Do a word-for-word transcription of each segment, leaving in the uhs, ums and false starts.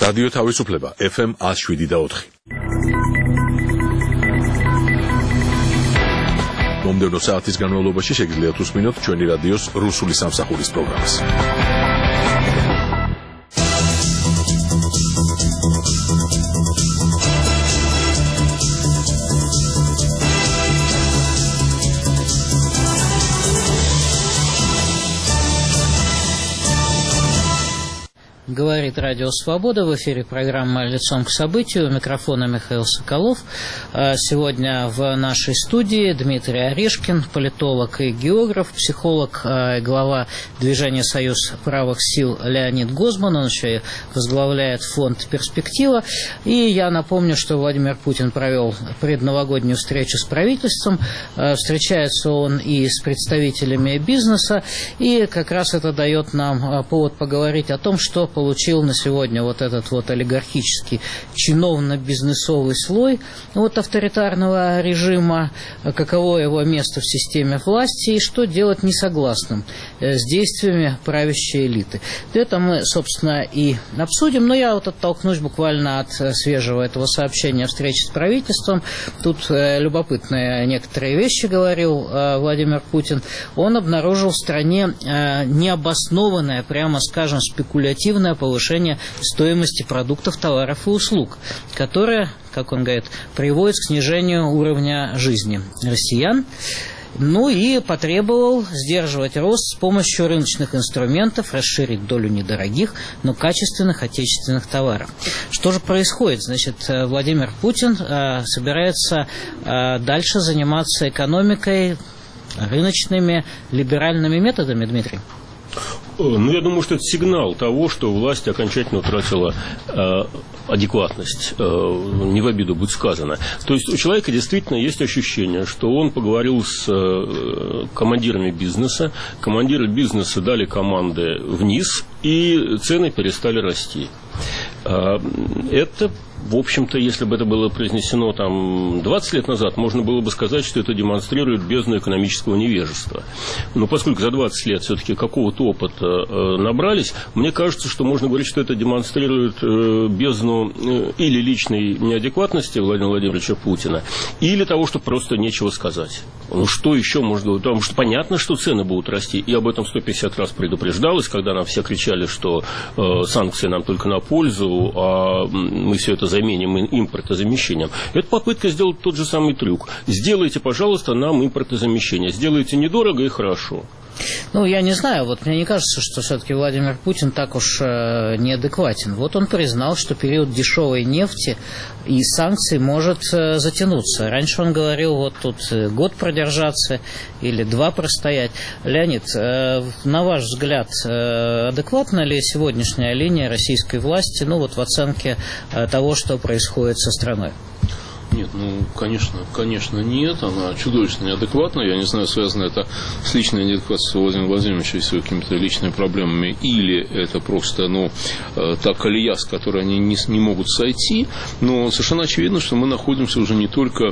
რადიო თავისუფლება ეფ ემ one oh seven და four. მომდევნო საათის განმავლობაში შეგიძლიათ უსმინოთ ჩვენი რადიოს რუსული სამსახურის პროგრამას. Говорит Радио Свобода, в эфире программа «Лицом к событию», у микрофона Михаил Соколов. Сегодня в нашей студии Дмитрий Орешкин, политолог и географ, психолог, глава движения «Союз правых сил» Леонид Гозман, он еще и возглавляет фонд «Перспектива». И я напомню, что Владимир Путин провел предновогоднюю встречу с правительством, встречается он и с представителями бизнеса, и как раз это дает нам повод поговорить о том, что получил на сегодня вот этот вот олигархический чиновно-бизнесовый слой от авторитарного режима, каково его место в системе власти и что делать несогласным с действиями правящей элиты. Это мы, собственно, и обсудим, но я вот оттолкнусь буквально от свежего этого сообщения о встрече с правительством. Тут любопытные некоторые вещи говорил Владимир Путин. Он обнаружил в стране необоснованное, прямо скажем, спекулятивное повышение стоимости продуктов, товаров и услуг, которое, как он говорит, приводит к снижению уровня жизни россиян. Ну и потребовал сдерживать рост с помощью рыночных инструментов, расширить долю недорогих, но качественных отечественных товаров. Что же происходит? Значит, Владимир Путин э, собирается э, дальше заниматься экономикой, рыночными, либеральными методами, Дмитрий? Ну, я думаю, что это сигнал того, что власть окончательно утратила э, адекватность, э, не в обиду будет сказано. То есть у человека действительно есть ощущение, что он поговорил с э, командирами бизнеса, командиры бизнеса дали команды вниз, и цены перестали расти. Э, это... В общем-то, если бы это было произнесено там двадцать лет назад, можно было бы сказать, что это демонстрирует бездну экономического невежества. Но поскольку за двадцать лет все-таки какого-то опыта э, набрались, мне кажется, что можно говорить, что это демонстрирует э, бездну э, или личной неадекватности Владимира Владимировича Путина, или того, что просто нечего сказать. Ну, что еще можно... Потому что понятно, что цены будут расти, и об этом сто пятьдесят раз предупреждалось, когда нам все кричали, что э, санкции нам только на пользу, а мы все это заменим импортозамещением. Это попытка сделать тот же самый трюк. Сделайте, пожалуйста, нам импортозамещение. Сделайте недорого и хорошо. Ну, я не знаю, вот мне не кажется, что все-таки Владимир Путин так уж э, неадекватен. Вот он признал, что период дешевой нефти и санкций может э, затянуться. Раньше он говорил, вот тут год продержаться или два простоять. Леонид, э, на ваш взгляд, э, адекватна ли сегодняшняя линия российской власти, ну, вот в оценке э, того, что происходит со страной? Нет, ну, конечно, конечно, нет. Она чудовищно неадекватна. Я не знаю, связано это с личной неадекватностью Владимира Владимировича и с его какими-то личными проблемами, или это просто, ну, та колея, с которой они не, не могут сойти. Но совершенно очевидно, что мы находимся уже не только,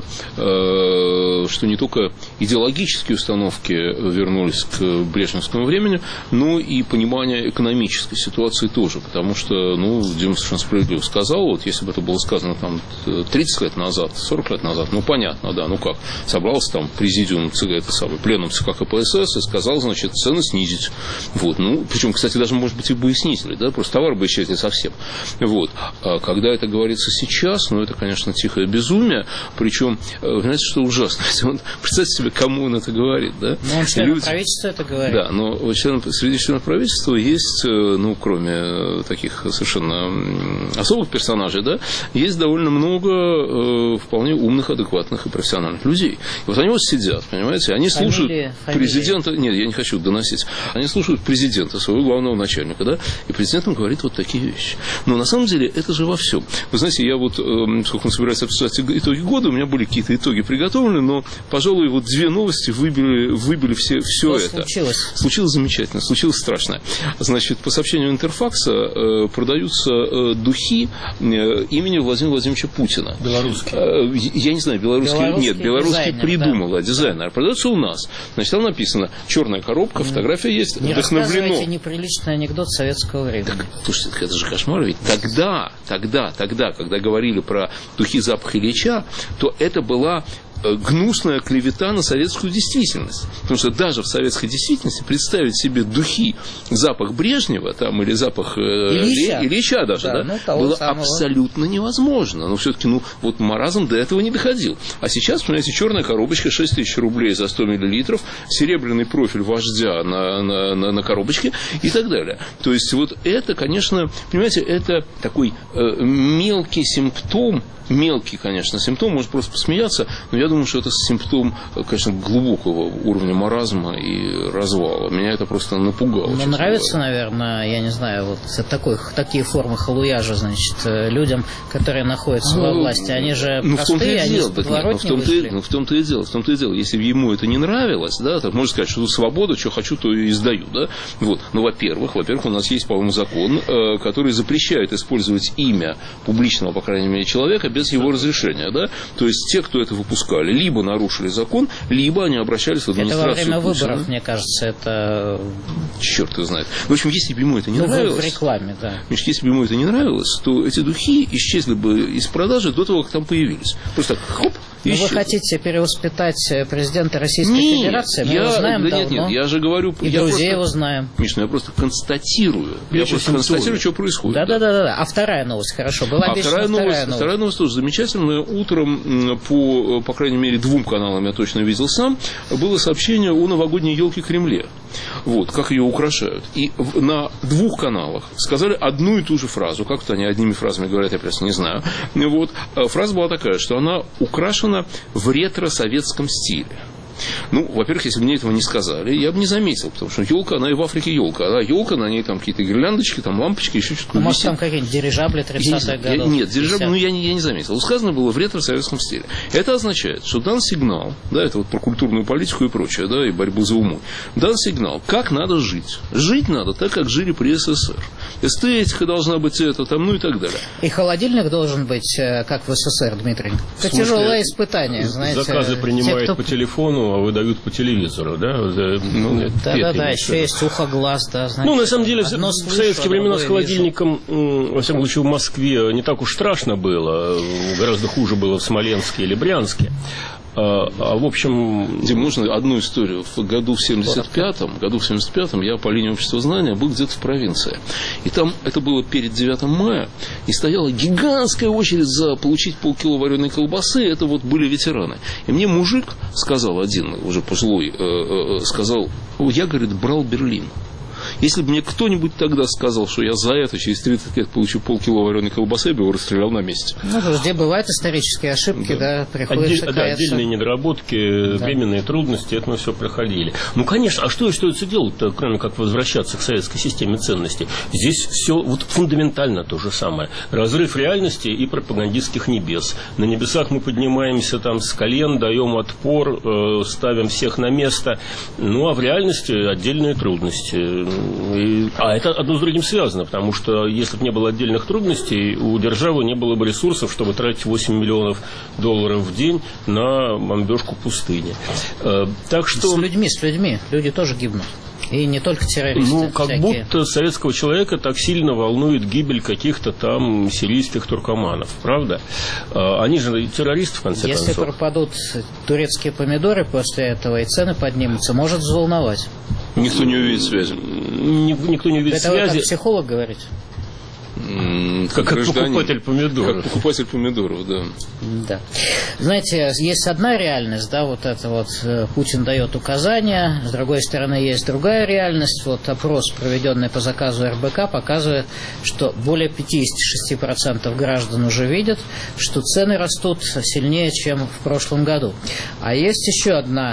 э, что не только идеологические установки вернулись к брежневскому времени, но и понимание экономической ситуации тоже. Потому что, ну, Дима совершенно справедливо сказал, вот если бы это было сказано там тридцать лет назад, сорок лет назад, ну понятно, да, ну как, собрался там президиум ЦК, это самый, пленум ЦК КПСС и сказал, значит, цены снизить. Вот, ну, причем, кстати, даже, может быть, и бы и снизили, да, просто товар бы исчезли совсем. Вот, а когда это говорится сейчас, ну, это, конечно, тихое безумие, причем, вы знаете, что ужасно, он, представьте себе, кому он это говорит, да? Ну, он член правительства это говорит. Да, но член, среди членов правительства есть, ну, кроме таких совершенно особых персонажей, да, есть довольно много вполне умных, адекватных и профессиональных людей. И вот они вот сидят, понимаете, они слушают фамилия, президента... Фамилия. Нет, я не хочу доносить. Они слушают президента, своего главного начальника, да, и президент им говорит вот такие вещи. Но на самом деле это же во всем. Вы знаете, я вот, э, сколько мы собирались обсуждать итоги года, у меня были какие-то итоги приготовлены, но, пожалуй, вот две новости выбили, выбили все, все это. Случилось? Случилось замечательно, случилось страшно. Значит, по сообщению Интерфакса э, продаются э, духи э, имени Владимира Владимировича Путина. Белорусские. Я не знаю, белорусский, белорусский нет, белорусский дизайнер, придумал, да. а дизайнер. Продается у нас. Значит, там написано черная коробка, фотография есть, Не вдохновлено. рассказывайте неприличный анекдот советского времени. Так, слушайте, это же кошмар. Ведь тогда, тогда, тогда, когда говорили про духи запаха Ильича, то это была гнусная клевета на советскую действительность. Потому что даже в советской действительности представить себе духи, запах Брежнева там, или запах Ильича, Ильича даже, да, да, ну, было самого. абсолютно невозможно. Но все-таки, ну, вот маразм до этого не доходил. А сейчас, понимаете, черная коробочка, шесть тысяч рублей за сто миллилитров, серебряный профиль вождя на, на, на, на коробочке и так далее. То есть, вот это, конечно, понимаете, это такой э, мелкий симптом, мелкий, конечно, симптом, может просто посмеяться, но я думаю, что это симптом, конечно, глубокого уровня маразма и развала. Меня это просто напугало. Ну, нравится, говоря. наверное, я не знаю, вот такой, такие формы халуяжа, значит, людям, которые находятся ну, во власти. Они же ну, простые, они из подворотни вышли. Ну, в том-то и дело, в том-то и дело. Если ему это не нравилось, да, так можно сказать, что тут свобода, что хочу, то и издаю, да. Вот. Ну, во-первых, во-первых, у нас есть, по-моему, закон, э, который запрещает использовать имя публичного, по крайней мере, человека без его разрешения, да? То есть те, кто это выпускали, либо нарушили закон, либо они обращались в администрацию. Это во время Путина. выборов, мне кажется, это... Черт его знает. В общем, если бы ему это не ну, нравилось... в рекламе, да. Значит, если бы ему это не нравилось, то эти духи исчезли бы из продажи до того, как там появились. Просто так, хоп, Но вы хотите перевоспитать президента Российской нет, Федерации? Мы я, его знаем да, давно. Нет, нет, я же говорю... И я друзей просто, его знаем. Миш, ну я просто констатирую. Я, я просто констатирую, что происходит. Да, да, да, да, да. А вторая новость, хорошо. Была а вторая новость, вторая новость. Вторая новость тоже замечательная. Утром по, по крайней мере, двум каналам я точно видел сам, было сообщение о новогодней елке Кремле. Вот, как ее украшают. И в, на двух каналах сказали одну и ту же фразу. Как-то они одними фразами говорят, я просто не знаю. Вот. Фраза была такая, что она украшена в ретро-советском стиле. Ну, во-первых, если бы мне этого не сказали, я бы не заметил, потому что елка, она и в Африке елка. А елка, на ней там какие-то гирляндочки, там лампочки, еще что-то. Ну, может, там какие-нибудь дирижабли тридцатых годов? Нет, дирижабли, ну, я не, я не заметил. Сказано было в ретро-советском стиле. Это означает, что дан сигнал, да, это вот про культурную политику и прочее, да, и борьбу за умы. Дан сигнал, как надо жить. Жить надо так, как жили при СССР. Эстетика должна быть это, там, ну и так далее. И холодильник должен быть, как в СССР, Дмитрий. Это тяжелое испытание, знаете. Заказы принимают те, кто... по телефону, а выдают по телевизору, да? Ну, да-да-да, еще есть ухо-глаз, да, знаете. Ну, на самом деле, в слышу, советские времена с холодильником, вижу. во всяком случае, в Москве не так уж страшно было. Гораздо хуже было в Смоленске или Брянске. А, а, в общем... Где можно одну историю? В году в семьдесят пятом, году в семьдесят пятом я по линии общества знания был где-то в провинции. И там это было перед девятым мая, и стояла гигантская очередь за получить полкило вареной колбасы. Это вот были ветераны. И мне мужик сказал один, уже пожилой, э, э, сказал, я, говорит, брал Берлин. Если бы мне кто-нибудь тогда сказал, что я за это через тридцать лет получу полкило вареной колбасы, я бы его расстрелял на месте. Ну, где бывают исторические ошибки, да, да приходится Отдель, да, отдельные недоработки, да. временные трудности, это мы все проходили. Ну, конечно, а что остается делать-то, кроме как возвращаться к советской системе ценностей? Здесь все вот фундаментально то же самое. Разрыв реальности и пропагандистских небес. На небесах мы поднимаемся там с колен, даем отпор, э, ставим всех на место. Ну, а в реальности отдельные трудности. И, а это одно с другим связано, потому что если бы не было отдельных трудностей, у державы не было бы ресурсов, чтобы тратить восемь миллионов долларов в день на бомбежку пустыни. Э, так что... С людьми, с людьми. Люди тоже гибнут. И не только террористы. Ну, как всякие. будто советского человека так сильно волнует гибель каких-то там сирийских туркоманов, правда? Они же террористы, в конце Если концов. Если пропадут турецкие помидоры после этого и цены поднимутся, может взволновать. Никто не увидит связи. Никто не увидит Это связи. Это вы как психолог говорите? Как, как покупатель помидоров. Как покупатель помидоров, да. Да. Знаете, есть одна реальность, да, вот это вот Путин дает указания, с другой стороны есть другая реальность. Вот опрос, проведенный по заказу эр бэ ка, показывает, что более пятьдесят шесть процентов граждан уже видят, что цены растут сильнее, чем в прошлом году. А есть еще одна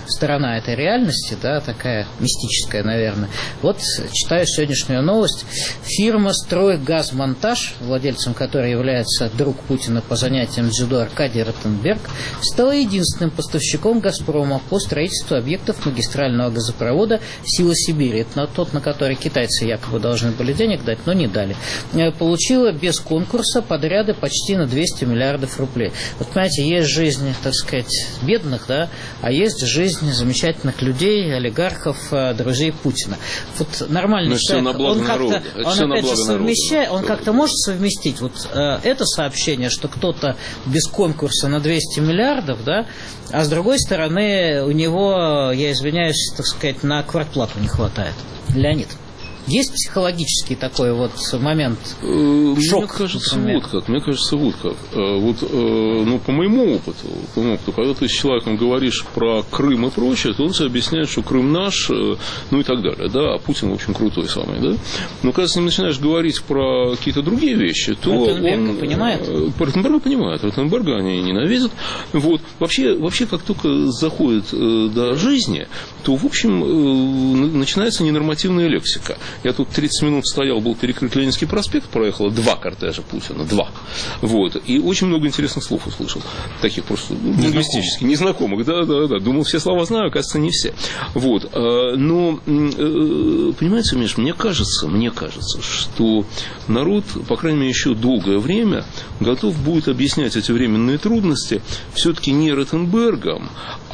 сторона этой реальности, да, такая мистическая, наверное. Вот читаю сегодняшнюю новость. Фирма «Стройгазмонтаж», владельцем которой является друг Путина по занятиям дзюдо Аркадий Ротенберг, стала единственным поставщиком «Газпрома» по строительству объектов магистрального газопровода «Сила Сибири». Это тот, на который китайцы якобы должны были денег дать, но не дали. Получила без конкурса подряды почти на двести миллиардов рублей. Вот, понимаете, есть жизнь, так сказать, бедных, да, а есть жизнь замечательных людей, олигархов, друзей Путина. Вот нормальный человек, он как-то, он опять же совмещает, он как-то может совместить вот э, это сообщение, что кто-то без конкурса на двести миллиардов, да, а с другой стороны у него, я извиняюсь, так сказать, на квартплату не хватает. Леонид. Есть психологический такой вот момент, шок? Мне кажется, вот как. Мне кажется, вот как. Вот, ну, по моему опыту, по моему опыту, когда ты с человеком говоришь про Крым и прочее, то он тебе объясняет, что Крым наш, ну и так далее, да, а Путин, в общем, крутой самый, да. Но когда с ним начинаешь говорить про какие-то другие вещи, то Ротенберга он... понимает? Ротенберга понимает. Ротенберга они ненавидят. Вот. Вообще, вообще, как только заходит до жизни, то, в общем, начинается ненормативная лексика. Я тут тридцать минут стоял, был перекрыт Ленинский проспект, проехало два кортежа Путина, два. Вот. И очень много интересных слов услышал. Таких просто лингвистических, незнакомых. Да, да, да. Думал, все слова знаю, оказывается, не все. Вот. Но, понимаете, Миш, мне кажется, мне кажется, что народ, по крайней мере, еще долгое время готов будет объяснять эти временные трудности все-таки не Ротенбергом,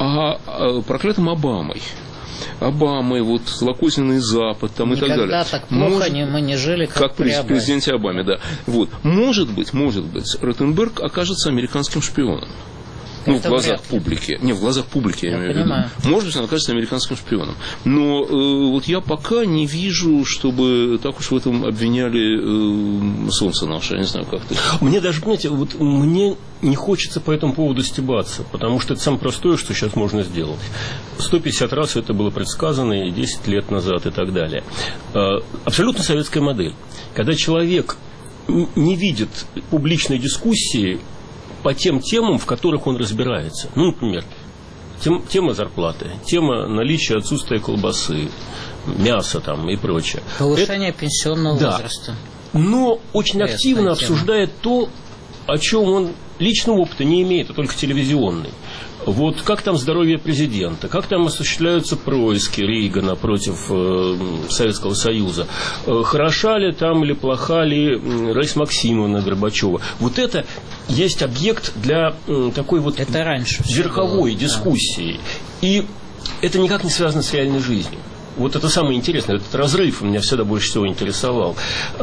а проклятым Обамой. Обамой, вот злокозненный Запад там, и так далее. Никогда так плохо может, не, мы не жили, как, как при президенте Обаме, да. Вот. Может быть, может быть, Ротенберг окажется американским шпионом. Ну, в глазах публики. Не, в глазах публики, я, я имею в виду. Может быть, он окажется американским шпионом. Но э, вот я пока не вижу, чтобы так уж в этом обвиняли э, солнце наше. Я не знаю, как ты. Мне даже, понимаете, вот мне не хочется по этому поводу стебаться, потому что это самое простое, что сейчас можно сделать. сто пятьдесят раз это было предсказано и десять лет назад и так далее. Абсолютно советская модель. Когда человек не видит публичной дискуссии по тем темам, в которых он разбирается. Ну, например, тем, тема зарплаты, тема наличия отсутствия колбасы, мяса там и прочее. Повышение это, пенсионного да, возраста. Но очень Интересная активно тема. обсуждает то, о чем он личного опыта не имеет, а только телевизионный. Вот как там здоровье президента, как там осуществляются происки Рейгана против э, Советского Союза, э, хороша ли там или плоха ли Раиса Максимовна Горбачева. Вот это есть объект для э, такой вот это раньше верховой было, дискуссии. Да. И это никак не связано с реальной жизнью. Вот это самое интересное, этот разрыв меня всегда больше всего интересовал.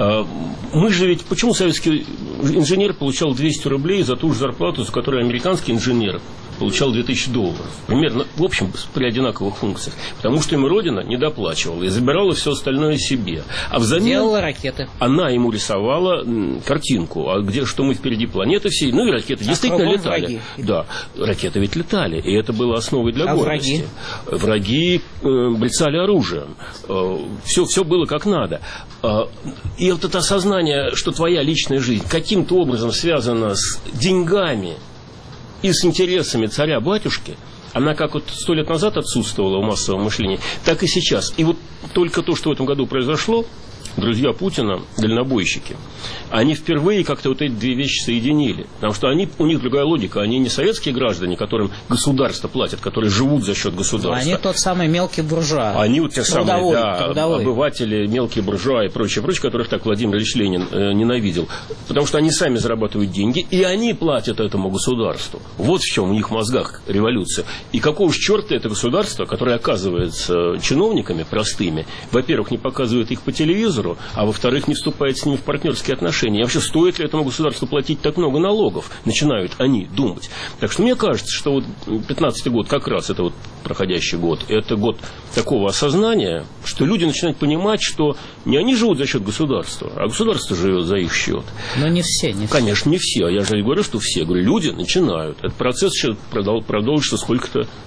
Мы же ведь, почему советский инженер получал двести рублей за ту же зарплату, за которую американский инженер получал две тысячи долларов. Примерно, в общем, при одинаковых функциях. Потому что ему Родина не доплачивала и забирала все остальное себе. А взамен делала ракеты. Она ему рисовала картинку, а где, что мы впереди планеты всей. Ну и ракеты а действительно летали. Враги. Да, ракеты ведь летали. И это было основой для а гордости. Враги, враги э, брецали оружием. Э, все, все было как надо. Э, и вот это осознание, что твоя личная жизнь каким-то образом связана с деньгами и с интересами царя-батюшки, она как вот сто лет назад отсутствовала в массовом мышлении, так и сейчас. И вот только то, что в этом году произошло, друзья Путина, дальнобойщики, они впервые как-то вот эти две вещи соединили. Потому что они, у них другая логика. Они не советские граждане, которым государство платит, которые живут за счет государства. Они тот самый мелкий буржуа. Они вот те трудовой, самые да, трудовой. обыватели, мелкие буржуа и прочее, прочее, которых так Владимир Ильич Ленин э, ненавидел. Потому что они сами зарабатывают деньги, и они платят этому государству. Вот в чем у них в мозгах революция. И какого же черта это государство, которое оказывается чиновниками простыми, во-первых, не показывает их по телевизору, а во-вторых, не вступает с ними в партнерские отношения. И вообще, стоит ли этому государству платить так много налогов? Начинают они думать. Так что мне кажется, что вот пятнадцатый год, как раз это вот проходящий год, это год такого осознания, что люди начинают понимать, что не они живут за счет государства, а государство живет за их счет. Но не все, не все. Конечно, не все. Я же не говорю, что все. Я говорю, люди начинают. Этот процесс сейчас продолжится сколько-то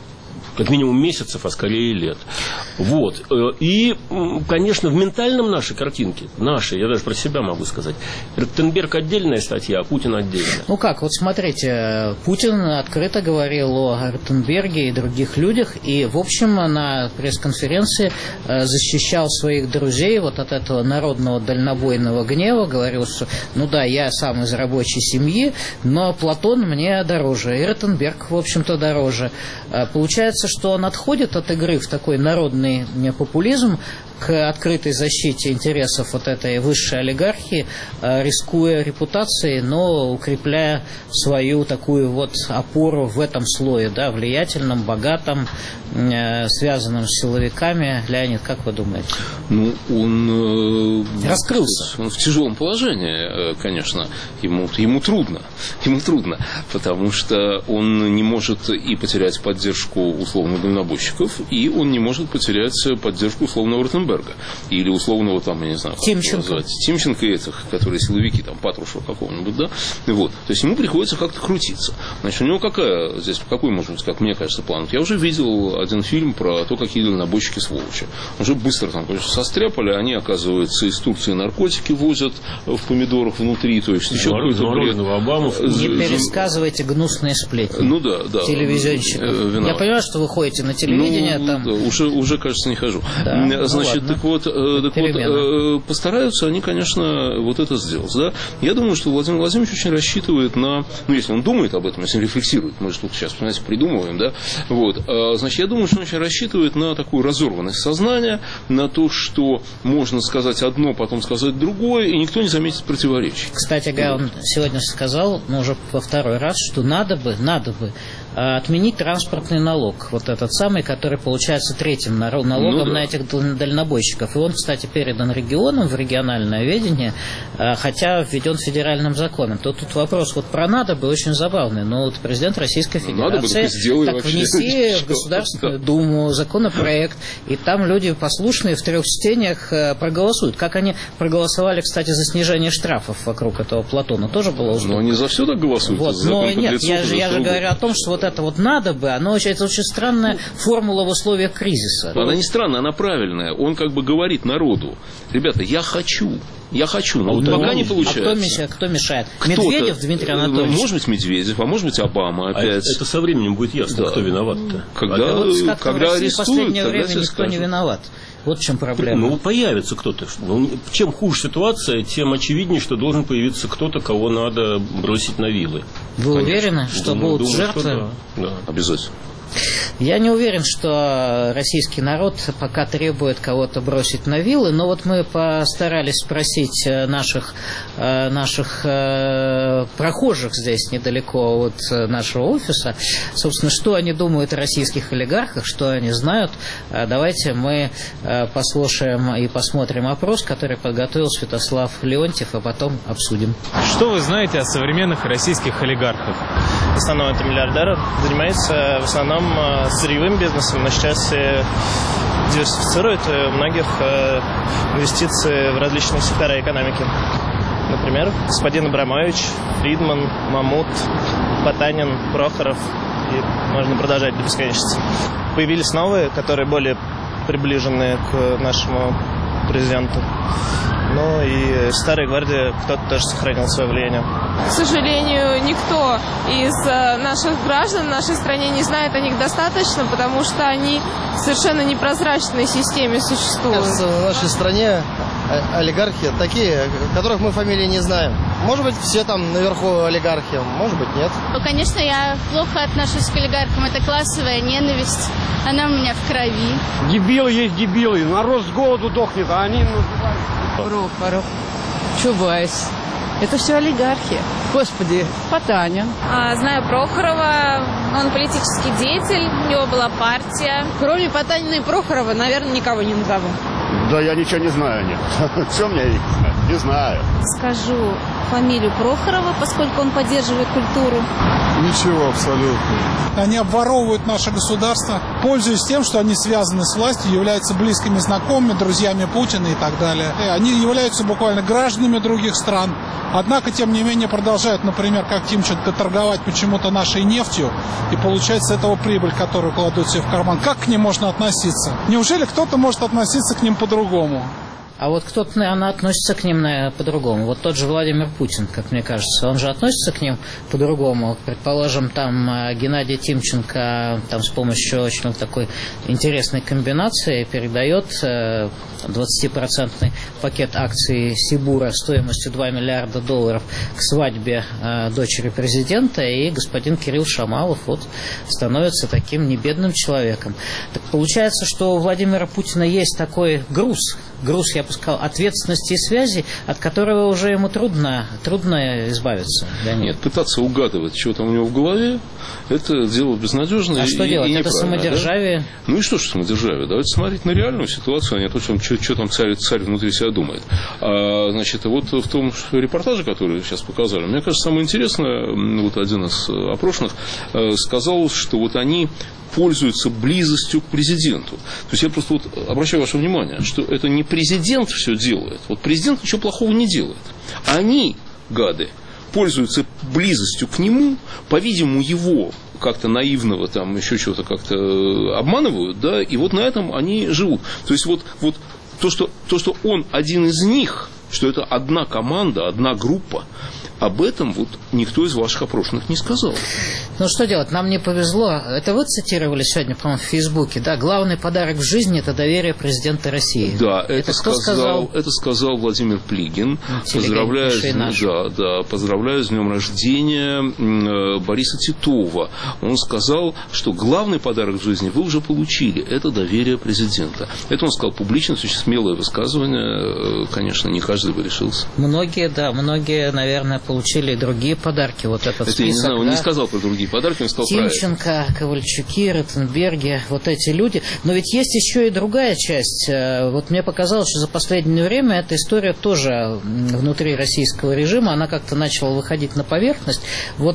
как минимум месяцев, а скорее лет. Вот. И, конечно, в ментальном нашей картинке, нашей, я даже про себя могу сказать, Ротенберг отдельная статья, а Путин отдельно. Ну как, вот смотрите, Путин открыто говорил о Ротенберге и других людях, и, в общем, на пресс-конференции защищал своих друзей вот от этого народного дальнобойного гнева, говорил, что, ну да, я сам из рабочей семьи, но Платон мне дороже, и Ротенберг, в общем-то, дороже. Получается, что он отходит от игры в такой народный популизм к открытой защите интересов вот этой высшей олигархии, рискуя репутацией, но укрепляя свою такую вот опору в этом слое, да, влиятельном, богатом, связанном с силовиками. Леонид, как вы думаете? Ну, он раскрылся. Он в тяжелом положении, конечно. Ему, ему трудно. Ему трудно, потому что он не может и потерять поддержку условных дальнобойщиков, и он не может потерять поддержку условного Ротенберга. Или условного, там, я не знаю, Тимченко. Тимченко и этих, которые силовики, там, Патрушева какого-нибудь, да? Вот. То есть ему приходится как-то крутиться. Значит, у него какая здесь, какой, может быть, как мне кажется, план? Я уже видел один фильм про то, какие дальнобойщики сволочи. Уже быстро там, конечно, состряпали, они, оказывается, из Турции наркотики возят в помидорах внутри, то есть еще какой-то бред. Не пересказывайте гнусные сплетни. Ну да, да. Телевизионщиков. Я понимаю, что вы ходите на телевидение, ну, там... Да, уже, уже, кажется, не хожу. Да, Значит, ну, так вот, так вот постараются они, конечно, вот это сделать. Да? Я думаю, что Владимир Владимирович очень рассчитывает на... Ну, если он думает об этом, если он рефлексирует, мы же тут сейчас, понимаете, придумываем, да? Вот. Значит, я думаю, что он очень рассчитывает на такую разорванность сознания, на то, что можно сказать одно, потом сказать другое, и никто не заметит противоречий. Кстати говоря, он сегодня сказал, ну, уже во второй раз, что надо бы, надо бы отменить транспортный налог, вот этот самый, который получается третьим налогом ну, да. на этих дальнобойщиков. И он, кстати, передан регионам в региональное ведение, хотя введен федеральным законом. То тут вопрос вот про надо бы очень забавный. Но вот президент Российской Федерации бы, так, так внеси в Государственную Думу законопроект, и там люди послушные в трех чтениях проголосуют. Как они проголосовали, кстати, за снижение штрафов вокруг этого Платона, тоже было уже. Но они за все так голосуют. Вот. Но нет, я же, я же говорю о том, что вот это вот надо бы, оно это очень странная формула в условиях кризиса. Она не странная, она правильная. Он как бы говорит народу: ребята, я хочу, я хочу, но вот ну, пока не получается. А кто мешает? Кто мешает? Медведев Дмитрий Анатольевич? Может быть, Медведев, а может быть, Обама опять. А это со временем будет ясно, да. кто виноват-то. Когда, вот когда арестуют, в последнее время никто скажут. не виноват. Вот в чем проблема. Ну, появится кто-то. Ну, чем хуже ситуация, тем очевиднее, что должен появиться кто-то, кого надо бросить на вилы. Вы Конечно. уверены, что думаю, будут думаю, жертвы? Что да. Да. Обязательно. Я не уверен, что российский народ пока требует кого-то бросить на вилы, но вот мы постарались спросить наших, наших прохожих здесь недалеко от нашего офиса, собственно, что они думают о российских олигархах, что они знают. Давайте мы послушаем и посмотрим опрос, который подготовил Святослав Леонтьев, а потом обсудим. Что вы знаете о современных российских олигархах? В основном это миллиардеры, занимаются в основном сырьевым бизнесом, но сейчас и диверсифицируют у многих инвестиции в различные сектора экономики. Например, господин Абрамович, Фридман, Мамут, Потанин, Прохоров, и можно продолжать до бесконечности. Появились новые, которые более приближены к нашему президенту. Ну и старая гвардия, кто-то тоже сохранил свое влияние. К сожалению, никто из наших граждан в нашей стране не знает о них достаточно, потому что они в совершенно непрозрачной системе существуют. В нашей стране олигархи такие, которых мы фамилии не знаем. Может быть, все там наверху олигархи, может быть, нет. Ну, конечно, я плохо отношусь к олигархам. Это классовая ненависть. Она у меня в крови. Дебилы есть дебилы. Народ с голоду дохнет, а они называют... Прохоров, Чубайс. Это все олигархи. Господи, Потанин. А, знаю Прохорова. Он политический деятель. У него была партия. Кроме Потанина и Прохорова, наверное, никого не назову. Да я ничего не знаю, нет. Все мне не знаю. Скажу фамилию Прохорова, поскольку он поддерживает культуру. Ничего абсолютно. Они обворовывают наше государство, пользуясь тем, что они связаны с властью, являются близкими знакомыми, друзьями Путина и так далее. Они являются буквально гражданами других стран, Однако, тем не менее, продолжают, например, как Тимченко, торговать почему-то нашей нефтью и получать с этого прибыль, которую кладут себе в карман. Как к ним можно относиться? Неужели кто-то может относиться к ним по-другому? А вот кто-то, наверное, относится к ним наверное, по-другому. Вот тот же Владимир Путин, как мне кажется, он же относится к ним по-другому. Предположим, там Геннадий Тимченко там, с помощью очень такой интересной комбинации передает двадцатипроцентный пакет акций Сибура стоимостью два миллиарда долларов к свадьбе дочери президента, и господин Кирилл Шамалов вот, становится таким небедным человеком. Так получается, что у Владимира Путина есть такой груз, груз, я бы сказал, ответственности и связи, от которого уже ему трудно, трудно избавиться. Да нет? Нет, пытаться угадывать, что там у него в голове, это дело безнадежное. А что и, делать? И это самодержавие? Да? Ну и что ж самодержавие? Давайте смотреть на реальную ситуацию, а не то, что, что там царь, царь внутри себя думает. А, значит, вот в том репортаже, который сейчас показали, мне кажется, самое интересное, вот один из опрошенных сказал, что вот они пользуются близостью к президенту. То есть я просто вот обращаю ваше внимание, что это не президент все делает. Вот президент ничего плохого не делает. Они, гады, пользуются близостью к нему, по-видимому, его как-то наивного, там, еще чего-то как-то обманывают, да, и вот на этом они живут. То есть вот, вот то, что, то, что он один из них, что это одна команда, одна группа, об этом вот никто из ваших опрошенных не сказал. Ну что делать, нам не повезло. Это вы цитировали сегодня, по-моему, в Фейсбуке, да? Главный подарок в жизни – это доверие президента России. Да, это, это сказал, сказал? это сказал Владимир Плигин. Поздравляю с, да, да, поздравляю с днем рождения Бориса Титова. Он сказал, что главный подарок в жизни вы уже получили – это доверие президента. Это он сказал публично, очень смелое высказывание. Конечно, не каждый бы решился. Многие, да, многие, наверное, получили и другие подарки. Вот этот это список, я не знаю, он да? не сказал про другие подарки, он сказал Тимченко, про это. Ковальчуки, Ротенберги, вот эти люди. Но ведь есть еще и другая часть. Вот мне показалось, что за последнее время эта история тоже внутри российского режима, она как-то начала выходить на поверхность. Вот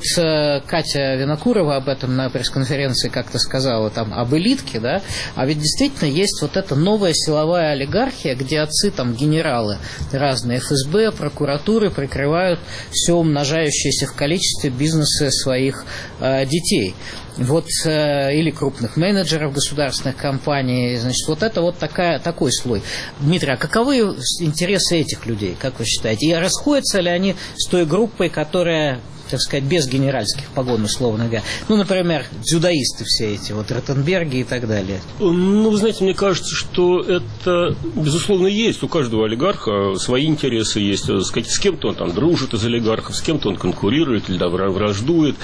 Катя Винокурова об этом на пресс-конференции как-то сказала, там, об элитке, да, а ведь действительно есть вот эта новая силовая олигархия, где отцы, там, генералы разные, эф эс бэ, прокуратуры прикрывают все умножающиеся в количестве бизнесы своих э, детей. Вот, э, или крупных менеджеров государственных компаний. Значит, вот это вот такая, такой слой. Дмитрий, а каковы интересы этих людей, как вы считаете? И расходятся ли они с той группой, которая, так сказать, без генеральских погон, условно говоря? Ну, например, дзюдоисты все эти, вот Ротенберги и так далее. Ну, вы знаете, мне кажется, что это, безусловно, есть. У каждого олигарха свои интересы есть. С кем-то он там дружит из олигархов, с кем-то он конкурирует или да, враждует.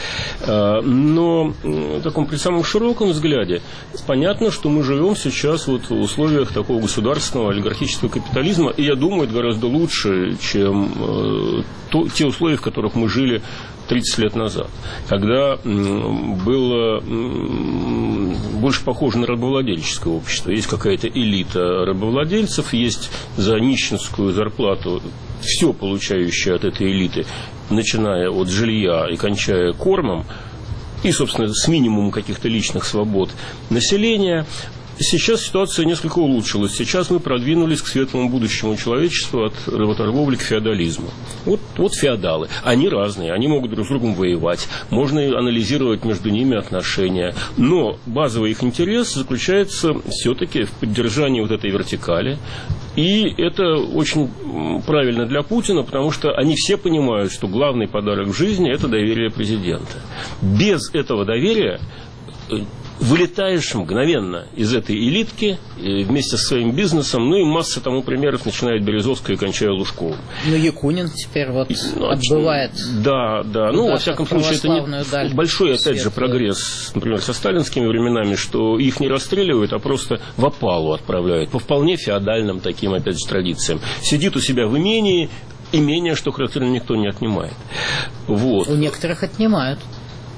Но в таком при самом широком взгляде понятно, что мы живем сейчас вот в условиях такого государственного олигархического капитализма. И я думаю, это гораздо лучше, чем то, те условия, в которых мы жили тридцать лет назад, когда было больше похоже на рабовладельческое общество. Есть какая-то элита рабовладельцев, есть за нищенскую зарплату все получающее от этой элиты, начиная от жилья и кончая кормом, и, собственно, с минимумом каких-то личных свобод населения. Сейчас ситуация несколько улучшилась. Сейчас мы продвинулись к светлому будущему человечества от работорговли к феодализму. Вот, вот феодалы. Они разные, они могут друг с другом воевать. Можно анализировать между ними отношения. Но базовый их интерес заключается все-таки в поддержании вот этой вертикали. И это очень правильно для Путина, потому что они все понимают, что главный подарок в жизни – это доверие президента. Без этого доверия вылетаешь мгновенно из этой элитки вместе со своим бизнесом, ну и масса тому примеров, начиная от Березовской и кончая Лужковым. Ну, Якунин теперь вот ну, отбывает. Да, да. Ну, во всяком случае, это не большой, опять же, прогресс, например, со сталинскими временами, что их не расстреливают, а просто в опалу отправляют по вполне феодальным таким, опять же, традициям. Сидит у себя в имении, имение, что характерно, никто не отнимает. Вот. У некоторых отнимают.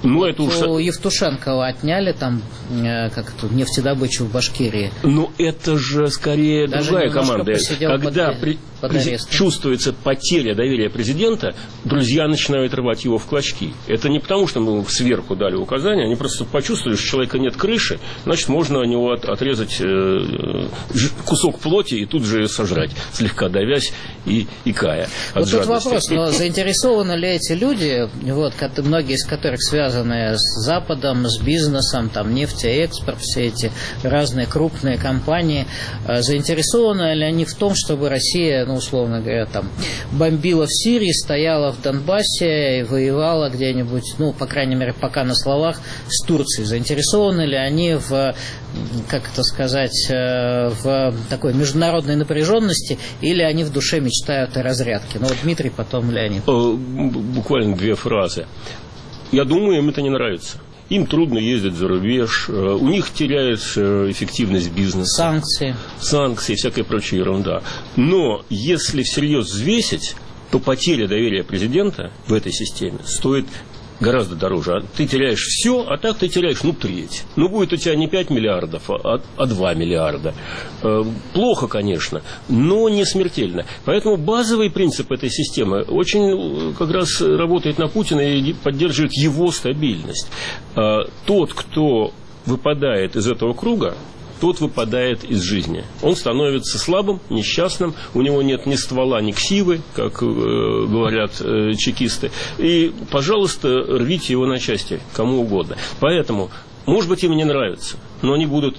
Ну, это уж... У Евтушенкова отняли там как это, нефтедобычу в Башкирии. Но это же скорее даже другая команда. Когда под, при... под чувствуется потеря доверия президента, друзья начинают рвать его в клочки. Это не потому, что мы сверху дали указания, они просто почувствовали, что у человека нет крыши, значит, можно у него от, отрезать э, кусок плоти и тут же сожрать, слегка давясь и икая. Вот тут вопрос, но заинтересованы ли эти люди, вот, многие из которых связаны с Западом, с бизнесом, там, нефтеэкспорт, все эти разные крупные компании, заинтересованы ли они в том, чтобы Россия, ну, условно говоря, там, бомбила в Сирии, стояла в Донбассе и воевала где-нибудь, ну, по крайней мере, пока на словах, с Турцией? Заинтересованы ли они в, как это сказать, в такой международной напряженности, или они в душе мечтают о разрядке? Ну, вот Дмитрий, потом Леонид. Буквально две фразы. Я думаю, им это не нравится. Им трудно ездить за рубеж, у них теряется эффективность бизнеса. Санкции. Санкции, всякая прочая ерунда. Но если всерьез взвесить, то потеря доверия президента в этой системе стоит гораздо дороже. Ты теряешь все, а так ты теряешь, ну, треть. Ну, будет у тебя не пять миллиардов, а, а два миллиарда. Э, плохо, конечно, но не смертельно. Поэтому базовый принцип этой системы очень как раз работает на Путина и поддерживает его стабильность. Э, тот, кто выпадает из этого круга, тот выпадает из жизни. Он становится слабым, несчастным, у него нет ни ствола, ни ксивы, как э, говорят э, чекисты. И, пожалуйста, рвите его на части, кому угодно. Поэтому, может быть, им не нравится, но они будут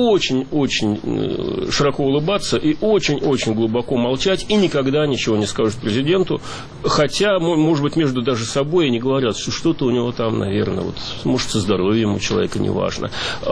очень-очень широко улыбаться и очень-очень глубоко молчать, и никогда ничего не скажут президенту, хотя, может быть, между даже собой они говорят, что что-то у него там, наверное, вот, может, со здоровьем у человека неважно.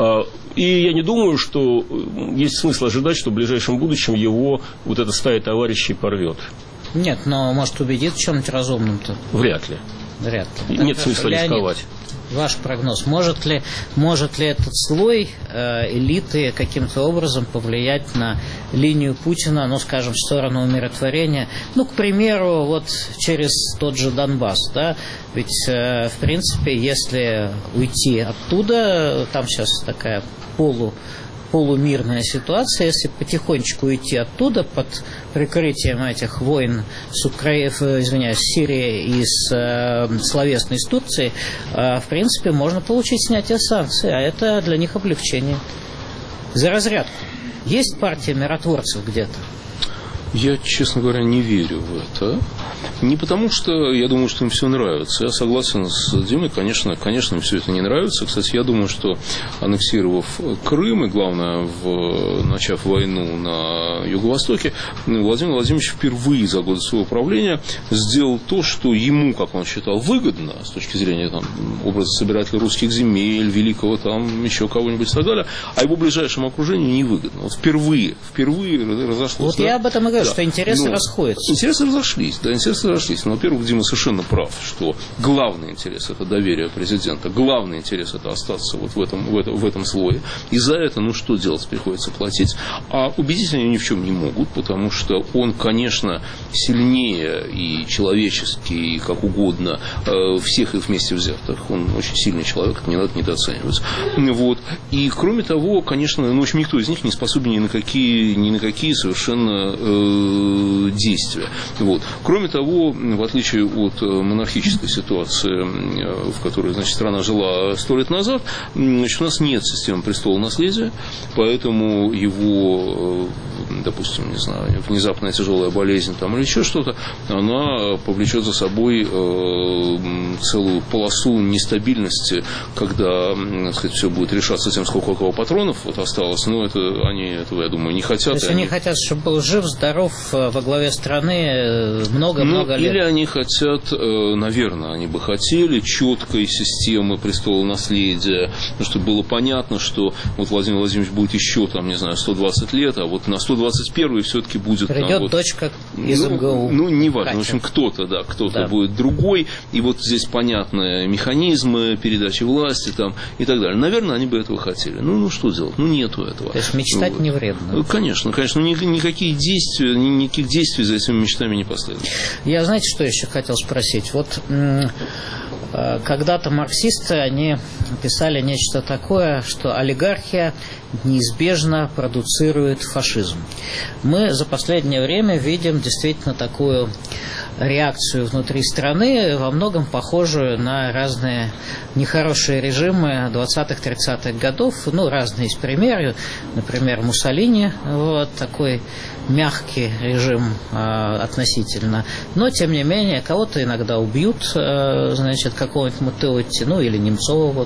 И я не думаю, что есть смысл ожидать, что в ближайшем будущем его вот эта стая товарищей порвет. Нет, но может убедить в чем-нибудь разумном-то? Вряд ли. Вряд ли. Нет смысла Леонид, рисковать. Ваш прогноз. Может ли, может ли этот слой э, элиты каким-то образом повлиять на линию Путина, ну, скажем, в сторону умиротворения? Ну, к примеру, вот через тот же Донбасс, да? Ведь, э, в принципе, если уйти оттуда, там сейчас такая полу... полумирная ситуация, если потихонечку уйти оттуда под прикрытием этих войн с Украиной, извиняюсь, с Сирией и с э, словесной с Турцией, э, в принципе, можно получить снятие санкций, а это для них облегчение. За разрядку. Есть партия миротворцев где-то? Я, честно говоря, не верю в это. Не потому, что я думаю, что им все нравится. Я согласен с Димой, конечно, конечно, им все это не нравится. Кстати, я думаю, что аннексировав Крым и, главное, в, начав войну на Юго-Востоке, Владимир Владимирович впервые за годы своего правления сделал то, что ему, как он считал, выгодно с точки зрения там, образа собирателя русских земель, великого там еще кого-нибудь и так далее, а его ближайшему окружению невыгодно. Вот впервые, впервые разошлось. Вот да? Я об этом и говорю, да. что интересы Но расходятся. Интересы разошлись, да, интересы разошлись. Но, во-первых, Дима совершенно прав, что главный интерес – это доверие президента, главный интерес – это остаться вот в этом, в этом, в этом слое. И за это, ну, что делать, приходится платить. А убедить они ни в чем не могут, потому что он, конечно, сильнее и человечески, и как угодно всех их вместе взятых. Он очень сильный человек, это не надо недооценивать. Вот. И, кроме того, конечно, ну, в общем, никто из них не способен ни на какие, ни на какие совершенно э, действия. Вот. Кроме того, в отличие от монархической ситуации, в которой, значит, страна жила сто лет назад, значит, у нас нет системы престола наследия, поэтому его, допустим, не знаю, внезапная тяжелая болезнь там, или еще что-то, она повлечет за собой э, целую полосу нестабильности, когда, так сказать, все будет решаться тем, сколько у кого патронов вот осталось. Но это они этого, я думаю, не хотят. То есть они, они хотят, чтобы был жив, здоров во главе страны много-много ну, лет. Или они хотят, наверное, они бы хотели четкой системы престола наследия, чтобы было понятно, что вот Владимир Владимирович будет еще, там, не знаю, сто двадцать лет, а вот на сто двадцать первый все-таки будет... Придет там, вот, дочка из ну, МГУ. Ну, не важно. В общем, кто-то, да, кто-то да. будет другой, и вот здесь понятны механизмы передачи власти там, и так далее. Наверное, они бы этого хотели. Ну, ну что делать? Ну, нету этого. То есть мечтать вот. Не вредно. Конечно, конечно. Никакие действия, никаких действий за этими мечтами не последует. Я, знаете, что еще хотел спросить? Вот Когда-то марксисты, они писали нечто такое, что олигархия неизбежно продуцирует фашизм. Мы за последнее время видим действительно такую реакцию внутри страны, во многом похожую на разные нехорошие режимы двадцатых-тридцатых годов. Ну, разные есть примеры. Например, Муссолини, вот такой мягкий режим э, относительно. Но, тем не менее, кого-то иногда убьют, э, значит, какого-нибудь Матеотти, ну, или Немцова, вот.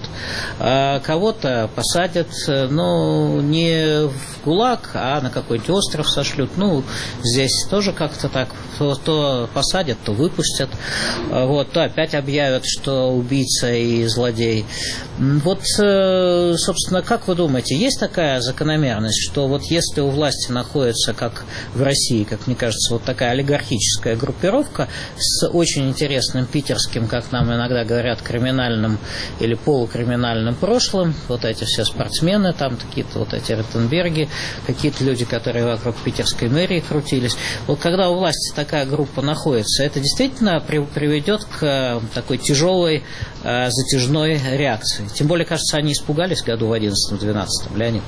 Э, кого-то посадят, э, но не в ГУЛАГ, а на какой-нибудь остров сошлют. Ну, здесь тоже как-то так. То, то посадят, то выпустят. Э, вот, то опять объявят, что убийца и злодей. Вот, э, собственно, как вы думаете, есть такая закономерность, что вот если у власти находится, как в России, как мне кажется, вот такая олигархическая группировка с очень интересным питерским, как нам иногда говорят, криминальным или полукриминальным прошлым, вот эти все спортсмены, там какие-то вот эти Ротенберги, какие-то люди, которые вокруг питерской мэрии крутились. Вот когда у власти такая группа находится, это действительно при, приведет к такой тяжелой э, затяжной реакции. Тем более, кажется, они испугались году в одиннадцатом-двенадцатом, Леонид.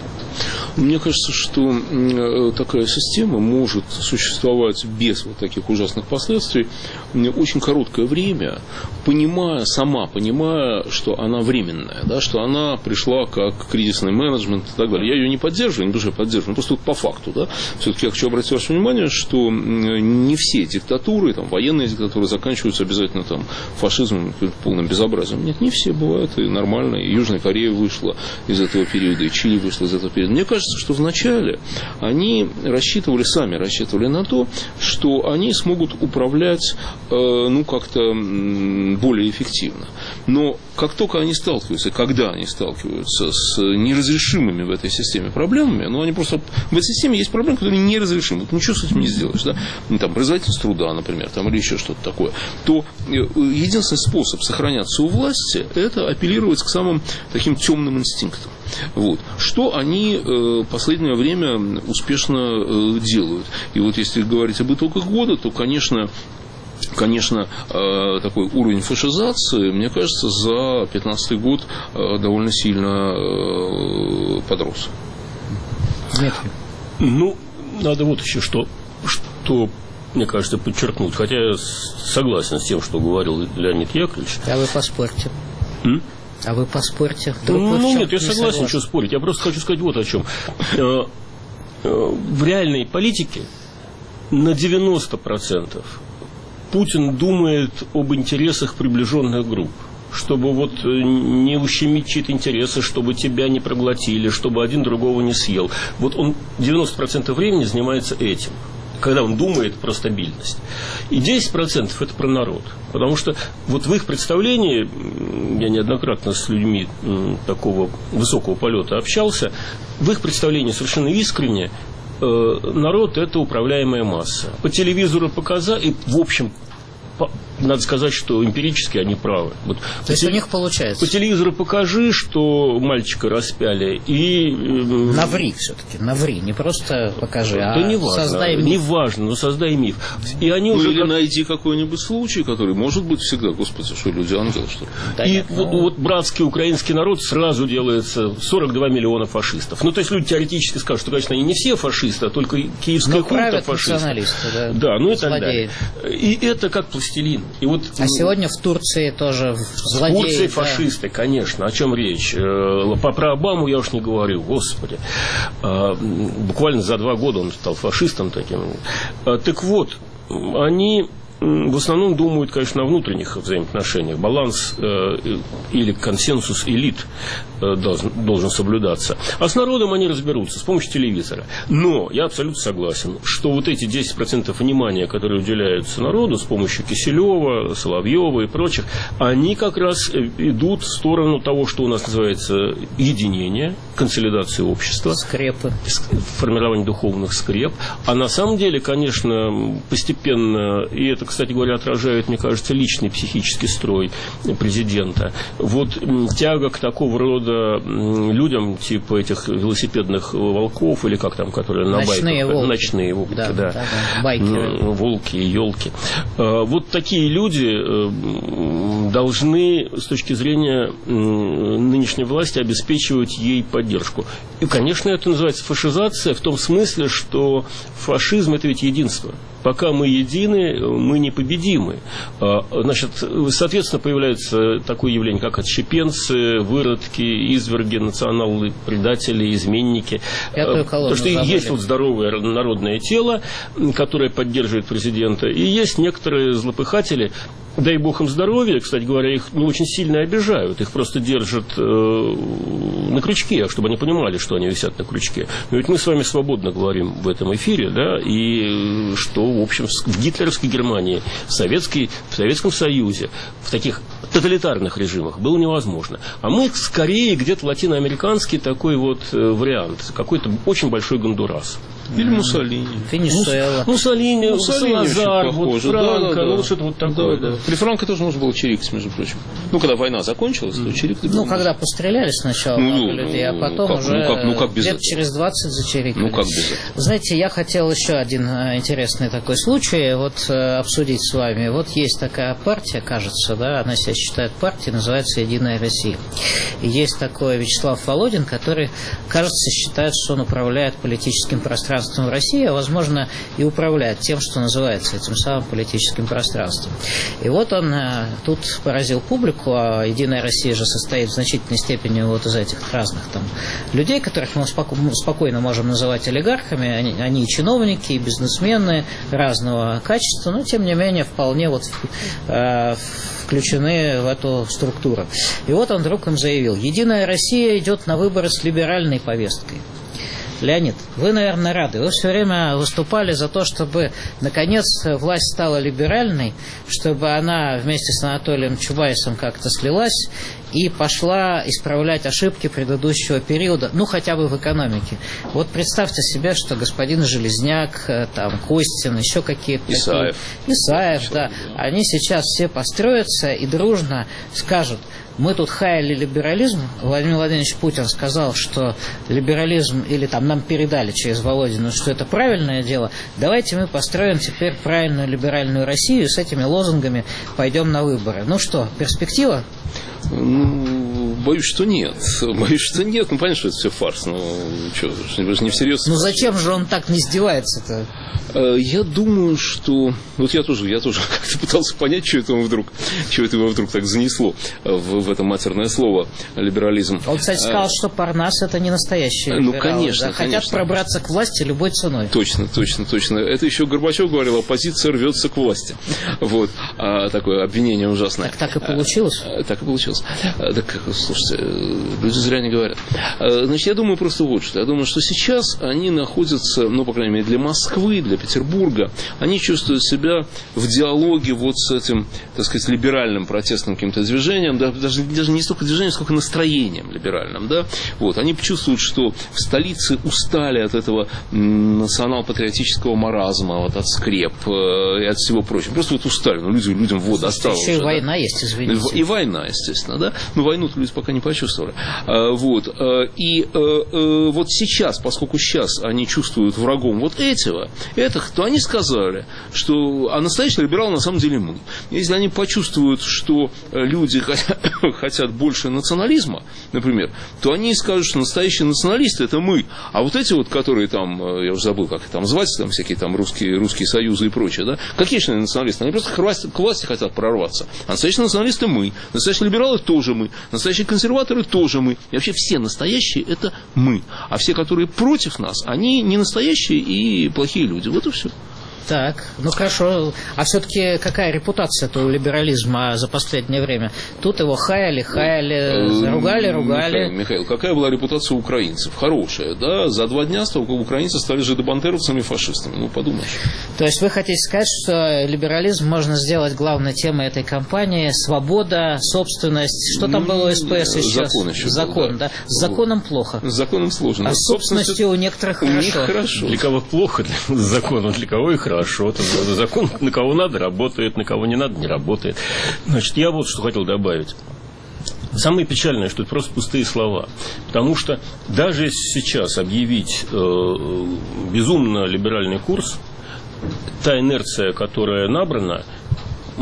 Мне кажется, что такая система может существовать без вот таких ужасных последствий очень короткое время, понимая, сама понимая, что она временная, да, что она пришла как кризисный менеджмент и так далее. Я ее не поддерживаю, не душе поддерживаю, просто вот по факту. Да. Все-таки я хочу обратить ваше внимание, что не все диктатуры, там, военные диктатуры заканчиваются обязательно там, фашизмом, полным безобразием. Нет, не все бывают, и нормально. И Южная Корея вышла из этого периода, и Чили вышла из этого периода. Мне кажется, что вначале они рассчитывали, сами рассчитывали на то, что они смогут управлять э, ну, как-то более эффективно. Но как только они сталкиваются, когда они сталкиваются с неразрешимыми в этой системе проблемами, ну, они просто... В этой системе есть проблемы, которые неразрешимы. Вот ничего с этим не сделаешь. Да? Там, производительность труда, например, там, или еще что-то такое. То единственный способ сохраняться у власти – это апеллировать к самым таким темным инстинктам. Вот. Что они в э, последнее время успешно э, делают. И вот если говорить об итогах года, то, конечно, конечно, э, такой уровень фашизации, мне кажется, за пятнадцатый год э, довольно сильно э, подрос. Нет. Ну, надо вот еще что, что, мне кажется, подчеркнуть. Хотя я согласен с тем, что говорил Леонид Яковлевич. А вы поспорьте. М? А вы поспорьте. Ну, ну нет, я согласен, согласен, что спорить. Я просто хочу сказать вот о чем. В реальной политике на девяносто процентов Путин думает об интересах приближенных групп. Чтобы вот не ущемить чьи-то интересы, чтобы тебя не проглотили, чтобы один другого не съел. Вот он девяносто процентов времени занимается этим, когда он думает про стабильность. И десять процентов это про народ. Потому что вот в их представлении, я неоднократно с людьми такого высокого полета общался, в их представлении совершенно искренне народ – это управляемая масса. По телевизору показали, и в общем, надо сказать, что эмпирически они правы. Вот то есть у них получается. По телевизору покажи, что мальчика распяли, и... Наври все-таки, наври, не просто покажи, да, а не важно, создай миф. Не важно, но создай миф. И они ну, уже или как... найди какой-нибудь случай, который может быть всегда, господи, что люди ангелы, что ли. Да и нет, вот, ну... вот братский украинский народ сразу делается сорок два миллиона фашистов. Ну, то есть люди теоретически скажут, что, конечно, они не все фашисты, а только киевская хунта фашистов. Да, да, ну и так злодеи. далее. И это как пластилин. И вот, а сегодня в Турции тоже злодеи. В Турции да. фашисты, конечно. О чем речь? Про Обаму я уж не говорю, господи. Буквально за два года он стал фашистом таким. Так вот, они в основном думают, конечно, о внутренних взаимоотношениях. Баланс э, или консенсус элит э, должен, должен соблюдаться. А с народом они разберутся с помощью телевизора. Но я абсолютно согласен, что вот эти десять процентов внимания, которые уделяются народу с помощью Киселева, Соловьева и прочих, они как раз идут в сторону того, что у нас называется единение, консолидация общества. Скрепы. Формирование духовных скреп. А на самом деле, конечно, постепенно, и это, кстати говоря, отражают, мне кажется, личный психический строй президента. Вот тяга к такого рода людям, типа этих велосипедных волков, или как там, которые на Ночные байках. волки. Ночные волки, да. да. да, да. Байкеры. Волки, елки. Вот такие люди должны, с точки зрения нынешней власти, обеспечивать ей поддержку. И, конечно, это называется фашизация в том смысле, что фашизм – это ведь единство. Пока мы едины, мы непобедимы. Значит, соответственно, появляется такое явление, как отщепенцы, выродки, изверги, националы, предатели, изменники. Потому что забыли. Есть вот здоровое народное тело, которое поддерживает президента, и есть некоторые злопыхатели. Дай бог им здоровья, кстати говоря, их не очень сильно обижают, их просто держат э, на крючке, чтобы они понимали, что они висят на крючке. Но ведь мы с вами свободно говорим в этом эфире, да, и что, в общем, в гитлеровской Германии, в, Советской, в Советском Союзе, в таких тоталитарных режимах было невозможно. А мы скорее где-то латиноамериканский такой вот вариант, какой-то очень большой Гондурас. Или Муссолини. Венесуэла. Муссолини, Муссолини Салазар, вот Франко, да, да, ну да. что-то вот такое. Да, да. да. При Франко тоже нужно было чирикать, между прочим. Ну, когда война закончилась, то чирикать. Ну, когда постреляли сначала ну, много людей, а потом как, уже ну, как, ну, как без лет этого? через двадцать зачирикали. Ну, как без этого? Знаете, я хотел еще один интересный такой случай вот обсудить с вами. Вот есть такая партия, кажется, да, она себя считает партией, называется «Единая Россия». И есть такой Вячеслав Володин, который, кажется, считает, что он управляет политическим пространством в России, а, возможно, и управляет тем, что называется этим самым политическим пространством. И вот он тут поразил публику, а «Единая Россия» же состоит в значительной степени вот из этих разных там людей, которых мы спокойно можем называть олигархами, они, они и чиновники, и бизнесмены разного качества, но, тем не менее, вполне вот э, включены в эту структуру. И вот он вдруг им заявил: «Единая Россия идет на выборы с либеральной повесткой». Леонид, вы, наверное, рады. Вы все время выступали за то, чтобы, наконец, власть стала либеральной, чтобы она вместе с Анатолием Чубайсом как-то слилась и пошла исправлять ошибки предыдущего периода, ну, хотя бы в экономике. Вот представьте себе, что господин Железняк, там, Костин, еще какие-то Исаев. такие... Исаев, да. Они сейчас все построятся и дружно скажут: мы тут хаяли либерализм. Владимир Владимирович Путин сказал, что либерализм, или там нам передали через Володину, что это правильное дело. Давайте мы построим теперь правильную либеральную Россию, и с этими лозунгами пойдем на выборы. Ну что, перспектива? Ну, боюсь, что нет. Боюсь, что нет. Ну, понятно, что это все фарс. Ну, что, вы же не всерьез. Ну, зачем же он так не издевается-то? Я думаю, что... Вот я тоже, я тоже как-то пытался понять, что это, вдруг, что это его вдруг так занесло в, в это матерное слово либерализм. Он, кстати, сказал, а... что Парнас — это не настоящий либерал. Ну, конечно, да? конечно. Хотят пробраться к власти любой ценой. Точно, точно, точно. Это еще Горбачев говорил: оппозиция рвется к власти. Вот. А, такое обвинение ужасное. Так, так и получилось? А, так и получилось. А, так, слушайте, люди зря не говорят. А, значит, я думаю просто вот что. Я думаю, что сейчас они находятся, ну, по крайней мере, для Москвы, для Петербурга, они чувствуют себя в диалоге вот с этим, так сказать, либеральным протестным каким-то движением, да, даже, даже не столько движением, сколько настроением либеральным, да, вот, они чувствуют, что в столице устали от этого национал-патриотического маразма, вот, от скреп э, и от всего прочего, просто вот устали, ну, люди, людям вот досталось. Еще и да? война есть, извините. И война, естественно, да, но войну-то люди пока не почувствовали, а, вот, а, и а, а, вот сейчас, поскольку сейчас они чувствуют врагом вот этого, этих, то они сказали, что, а настоящий либерал на самом деле мы. Если они почувствуют, что люди хотят больше национализма, например, то они скажут, что настоящие националисты — это мы. А вот эти вот, которые там, я уже забыл, как их там звать, там всякие там русские, русские союзы и прочее, да, какие же они националисты? Они просто к власти, к власти хотят прорваться. А настоящие националисты — мы. Настоящие либералы — тоже мы. Настоящие консерваторы — тоже мы. И вообще все настоящие — это мы. А все, которые против нас, они не настоящие и плохие люди. Вот и все. Так, ну хорошо. А все-таки какая репутация-то у либерализма за последнее время? Тут его хаяли, хаяли, ругали, ругали. Михаил, Михаил, какая была репутация у украинцев? Хорошая, да? За два дня украинцы стали жидобандеровцами и фашистами. Ну, подумаешь. То есть вы хотите сказать, что либерализм можно сделать главной темой этой кампании? Свобода, собственность. Что там ну, было у СПС еще? Закон еще. Закон, был, да. С законом плохо. С законом сложно. А с собственностью у некоторых у хорошо. Них хорошо. Для кого плохо, для закона, для кого и хорошо. хорошо. Закон на кого надо работает, на кого не надо не работает. Значит, я вот что хотел добавить. Самое печальное, что это просто пустые слова. Потому что даже если сейчас объявить э, безумно либеральный курс, та инерция, которая набрана, э,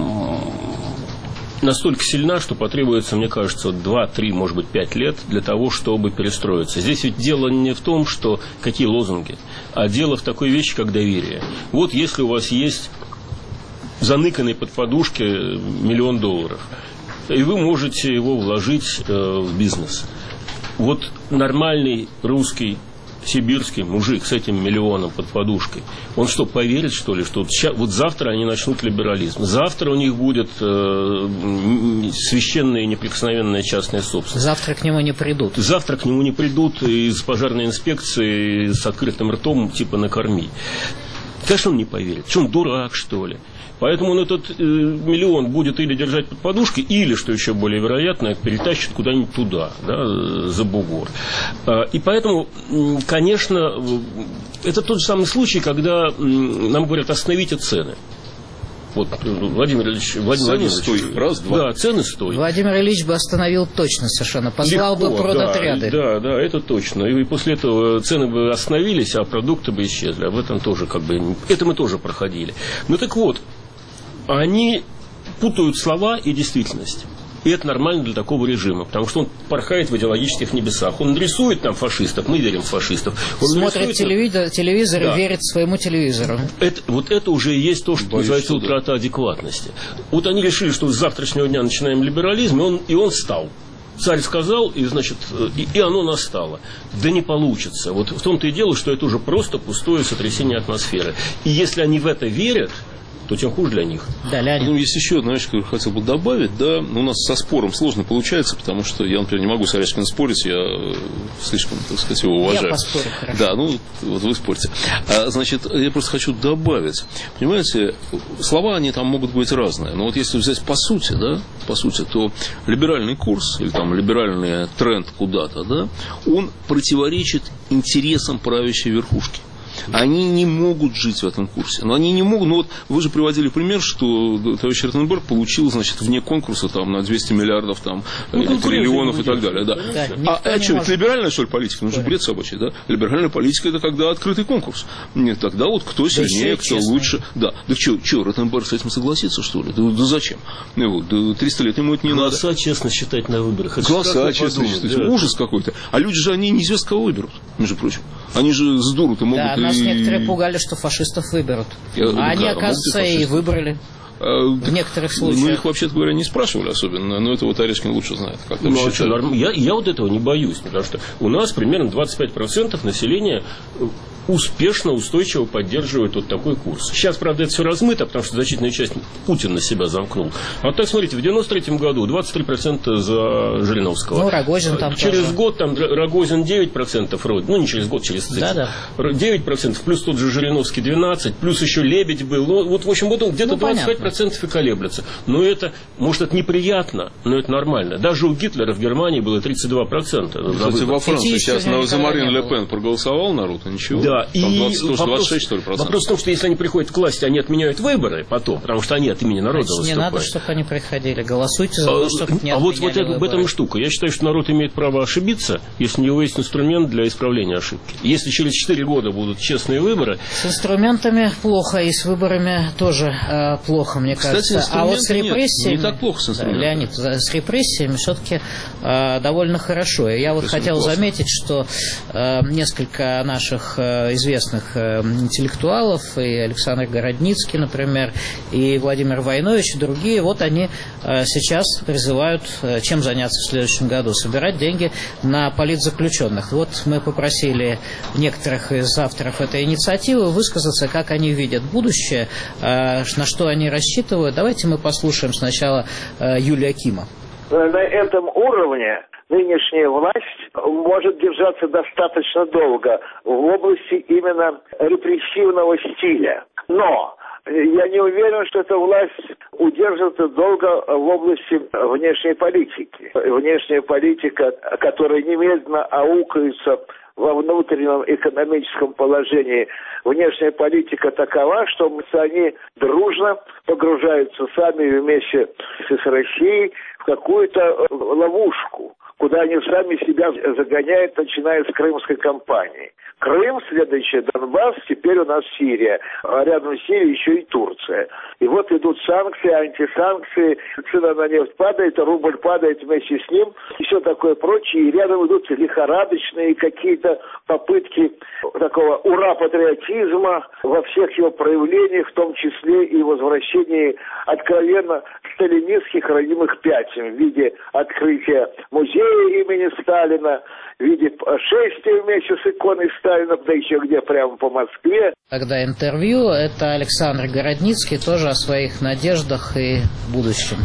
настолько сильна, что потребуется, мне кажется, два-три, может быть, пять лет для того, чтобы перестроиться. Здесь ведь дело не в том, что какие лозунги, а дело в такой вещи, как доверие. Вот если у вас есть заныканный под подушкой миллион долларов, и вы можете его вложить э, в бизнес. Вот нормальный русский, сибирский мужик с этим миллионом под подушкой, он что, поверит, что ли, что вот, ща, вот завтра они начнут либерализм, завтра у них будет э, священная и неприкосновенная частная собственность. Завтра к нему не придут. Завтра к нему не придут из пожарной инспекции с открытым ртом, типа накорми. Конечно, он не поверит. Что, он дурак, что ли? Поэтому он этот э, миллион будет или держать под подушкой, или, что еще более вероятно, перетащит куда-нибудь туда, да, за бугор. А, и поэтому, конечно, это тот же самый случай, когда нам говорят, остановите цены. Вот, Владимир Ильич, Владимир Владимирович, стой, раз, два. Да, цены стой. Владимир Ильич бы остановил точно совершенно, послал Легко, бы продотряды. Да, да, да, это точно. И после этого цены бы остановились, а продукты бы исчезли. Об этом тоже как бы, это мы тоже проходили. Ну так вот, они путают слова и действительность. И это нормально для такого режима, потому что он порхает в идеологических небесах. Он рисует там фашистов, мы верим в фашистов. Он смотрит телевизор, телевизор да. и верит своему телевизору. Это, вот это уже и есть то, что Боюсь, называется что утрата адекватности. Вот они решили, что с завтрашнего дня начинаем либерализм, и он, и он стал. Царь сказал, и, значит, и, и оно настало. Да не получится. Вот в том-то и дело, что это уже просто пустое сотрясение атмосферы. И если они в это верят, то тем хуже для них. Да, Леонид. Ну, есть еще одна вещь, которую хотел бы добавить. Да, у нас со спором сложно получается, потому что я, например, не могу с Орешкиным спорить, я слишком, так сказать, его уважаю. Я поспорю, хорошо. Да, ну, вот вы спорите. А, значит, я просто хочу добавить. Понимаете, слова, они там могут быть разные. Но вот если взять по сути, да, по сути, то либеральный курс, или там либеральный тренд куда-то, да, он противоречит интересам правящей верхушки. Они не могут жить в этом курсе. Но они не могут. Ну вот вы же приводили пример, что товарищ Ротенберг получил, значит, вне конкурса там на двести миллиардов там, ну, или триллионов и так далее. Да. Да, а а что, может... это либеральная, что ли, политика? Ну, же бред собачий, да? Либеральная политика — это когда открытый конкурс. Нет, тогда вот кто сильнее, да, кто честно. Лучше. Да. Да что, что, Ротенберг с этим согласится, что ли? Да, да зачем? Ну, вот, да, триста лет ему это не Голоса надо. честно считать на выборах. Это Голоса честно считать. Да. Ужас какой-то. А люди же, они неизвестно кого выберут, между прочим. Они же с дуру-то могут... Да, и... нас некоторые пугали, что фашистов выберут. Я, а да, они, оказывается, и выбрали. А, в некоторых случаях. Ну, их, вообще-то говоря, не спрашивали особенно, но это вот Орешкин лучше знает. Как ну, а что, я, я вот этого не боюсь, потому что у нас примерно двадцать пять процентов населения успешно, устойчиво поддерживает вот такой курс. Сейчас, правда, это все размыто, потому что значительная часть Путин на себя замкнул. А так, смотрите, в девяносто третьем году двадцать три процента за Жириновского. Ну, Рогозин там Через тоже. год там Рогозин девять процентов, ну, не через год, через цикл. Да, да. девять процентов, плюс тот же Жириновский двенадцать процентов, плюс еще Лебедь был. Ну, вот, в общем, вот он где-то ну, двадцать пять процентов и колеблется. Но это, может, это неприятно, но это нормально. Даже у Гитлера в Германии было тридцать два процента. Кстати, во Франции сейчас за Марин Ле Пен проголосовал народ, и ничего. Да, там и двадцать, вопрос, двадцать шесть, что ли, вопрос в том, что если они приходят к власти, они отменяют выборы потом, потому что они от имени народа Значит, выступают. не надо, чтобы они приходили. Голосуйте за то, чтобы не А вот, вот это, в этом и штука. Я считаю, что народ имеет право ошибиться, если у него есть инструмент для исправления ошибки. Если через четыре года будут честные выборы... С инструментами плохо, и с выборами тоже э, плохо, мне Кстати, кажется. А вот с репрессиями... Нет, не так плохо с инструментами. Да, Леонид, с репрессиями все-таки э, довольно хорошо. И я вот хотел классно. заметить, что э, несколько наших э, известных э, интеллектуалов, и Александр Городницкий, например, и Владимир Войнович, и другие, вот они э, сейчас призывают, э, чем заняться в следующем году, собирать деньги на политзаключенных. Вот мы попросили некоторых из авторов этой инициативы высказаться, как они видят будущее, э, на что они рассчитывают. Давайте мы послушаем сначала э, Юлия Кима. На этом уровне нынешняя власть может держаться достаточно долго в области именно репрессивного стиля. Но Я не уверен, что эта власть удержится долго в области внешней политики. Внешняя политика, которая немедленно аукается во внутреннем экономическом положении. Внешняя политика такова, что они дружно погружаются сами вместе с Россией в какую-то ловушку, куда они сами себя загоняют, начиная с крымской кампании. Крым, следующий Донбасс, теперь у нас Сирия. А рядом с Сирией еще и Турция. И вот идут санкции, антисанкции, цена на нефть падает, рубль падает вместе с ним, и все такое прочее. И рядом идут лихорадочные какие-то попытки такого ура-патриотизма во всех его проявлениях, в том числе и возвращении откровенно сталинистских родимых пятен в виде открытия музея имени Сталина, в виде шествия вместе с иконой Сталина, да еще где, прямо по Москве. Когда интервью, это Александр Городницкий тоже о своих надеждах и будущем.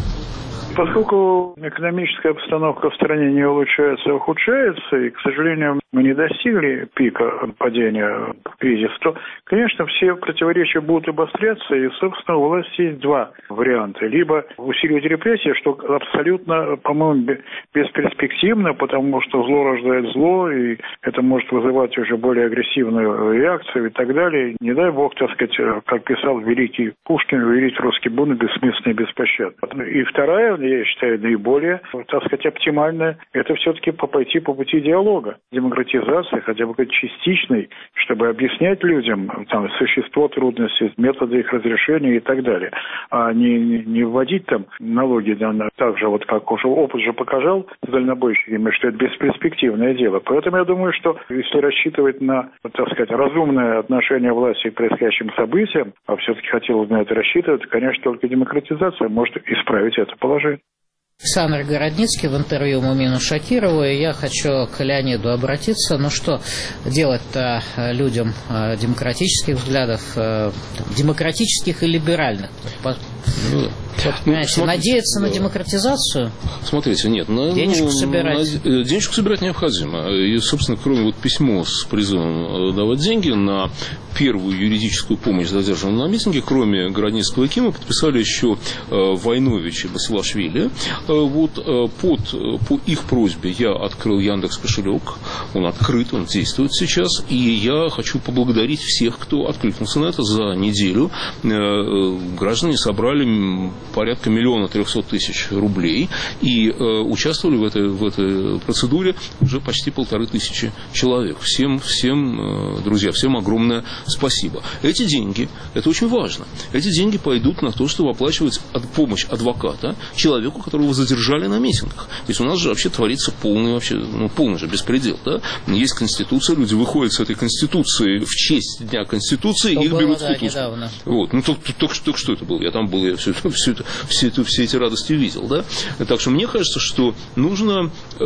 Поскольку экономическая обстановка в стране не улучшается, а ухудшается, и, к сожалению, мы не достигли пика падения кризиса, то, конечно, все противоречия будут обостряться, и, собственно, у власти есть два варианта. Либо усиливать репрессии, что абсолютно, по-моему, бесперспективно, потому что зло рождает зло, и это может вызывать уже более агрессивную реакцию и так далее. Не дай бог, так сказать, как писал великий Пушкин, великий русский бунт бессмысленный и беспощадный. И вторая, я считаю, наиболее, так сказать, оптимальная, это все-таки пойти по пути диалога, демократизации, хотя бы частичной, чтобы объяснять людям там существо трудностей, методы их разрешения и так далее, а не, не вводить там налоги, да, так же, вот как уже опыт же показал с дальнобойщиками, что это бесперспективное дело. Поэтому я думаю, что если рассчитывать на, так сказать, разумное отношение власти к происходящим событиям, а все-таки хотелось на это рассчитывать, то, конечно, только демократизация может исправить это положение. Александр Городницкий в интервью Мумину Шакирову, и я хочу к Леониду обратиться. Ну что делать-то людям демократических взглядов, демократических и либеральных? Ну, Понимаете, ну, надеяться да. на демократизацию? Смотрите, нет. На, денежку ну, собирать? На, денежку собирать необходимо. И, собственно, кроме вот письма с призывом давать деньги на первую юридическую помощь задержанным на митинге, кроме Городницкого и Кима, подписали еще э, Войнович и Басилашвили. Э, вот э, под, по их просьбе я открыл Яндекс.Кошелек. Он открыт, он действует сейчас. И я хочу поблагодарить всех, кто откликнулся на это за неделю. Э, граждане собрали порядка миллиона трехсот тысяч рублей и э, участвовали в этой, в этой процедуре уже почти полторы тысячи человек. Всем, всем э, друзья, всем огромное спасибо. Эти деньги, это очень важно, эти деньги пойдут на то, чтобы оплачивать помощь адвоката человеку, которого задержали на митингах. То есть у нас же вообще творится полный, вообще, ну, полный же беспредел. Да? Есть Конституция, люди выходят с этой Конституции в честь Дня Конституции, и их берут в кутузку. Вот. Ну, только, только, только что это было? Я там был, я все, все, это, все, это, все эти радости видел. Да? Так что мне кажется, что нужно, э,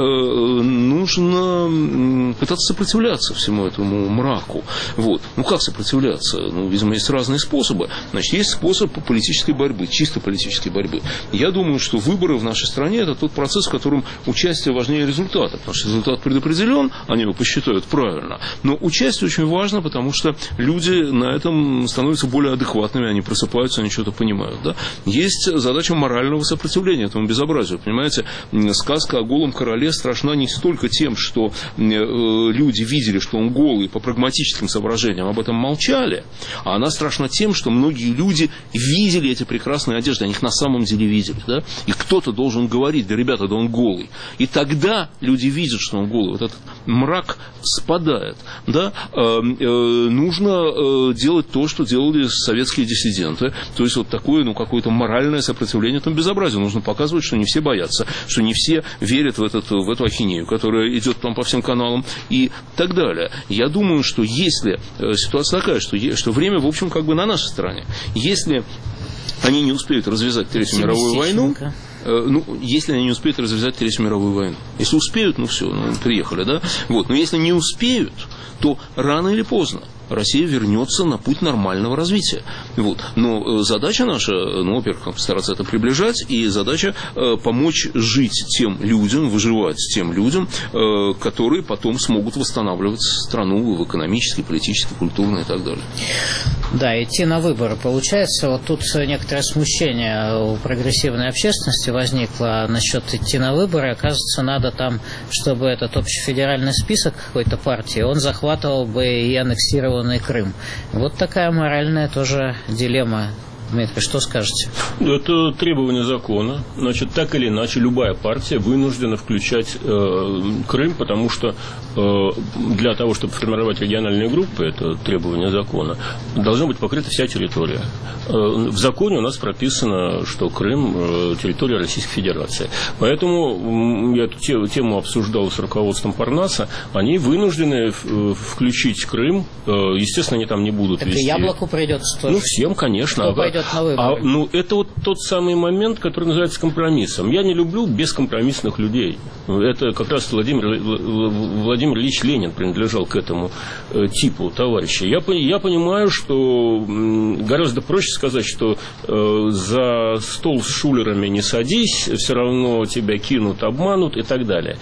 нужно пытаться сопротивляться всему этому мраку. Вот. Ну, как сопротивляться? Ну, видимо, есть разные способы. Значит, есть способ политической борьбы, чисто политической борьбы. Я думаю, что выборы в нашей стране – это тот процесс, в котором участие важнее результата. Потому что результат предопределен, они его посчитают правильно. Но участие очень важно, потому что люди на этом становятся более адекватными, они просыпаются, они что-то понимают. Да? Есть задача морального сопротивления этому безобразию. Понимаете, сказка о голом короле страшна не столько тем, что люди видели, что он голый, по прагматическим соображениям об этом молчали, а она страшна тем, что многие люди видели эти прекрасные одежды, они их на самом деле видели. Да? И кто-то должен говорить: да, ребята, да он голый. И тогда люди видят, что он голый. Вот этот мрак спадает. Да? Э, э, нужно э, делать то, что делали советские диссиденты. То есть вот такое, ну, какое-то моральное сопротивление этому безобразию. Нужно показывать, что не все боятся, что не все верят в, этот, в эту ахинею, которая идет там по всем каналам и так далее. Я думаю, что если э, ситуация такая, что, что время, в общем, как бы на нашей стороне. Если они не успеют развязать Третью мировую войну, э, ну, если они не успеют развязать Третью мировую войну. Если успеют, ну все, ну, приехали, да? Вот. Но если не успеют, то рано или поздно Россия вернется на путь нормального развития. Вот. Но задача наша, ну, во-первых, постараться это приближать, и задача э, помочь жить тем людям, выживать тем людям, э, которые потом смогут восстанавливать страну в экономически, политически, культурно и так далее. Да, идти на выборы. Получается, вот тут некоторое смущение у прогрессивной общественности возникло насчет идти на выборы. Оказывается, надо там, чтобы этот общефедеральный список какой-то партии, он захватывал бы и аннексированный Крым. Вот такая моральная тоже дилемма. Дмитрий, что скажете? Это требование закона. Значит, так или иначе, любая партия вынуждена включать э, Крым, потому что э, для того, чтобы формировать региональные группы, это требование закона, должна быть покрыта вся территория. Э, в законе у нас прописано, что Крым э, – территория Российской Федерации. Поэтому э, я эту тему обсуждал с руководством Парнаса. Они вынуждены э, включить Крым. Э, естественно, они там не будут так вести. И Яблоку придется тоже. Ну, всем, конечно. На а, ну, это вот тот самый момент, который называется компромиссом. Я не люблю бескомпромиссных людей. Это как раз Владимир, Владимир Ильич Ленин принадлежал к этому э, типу товарищей. Я, я понимаю, что м, гораздо проще сказать, что э, за стол с шулерами не садись, все равно тебя кинут, обманут и так далее.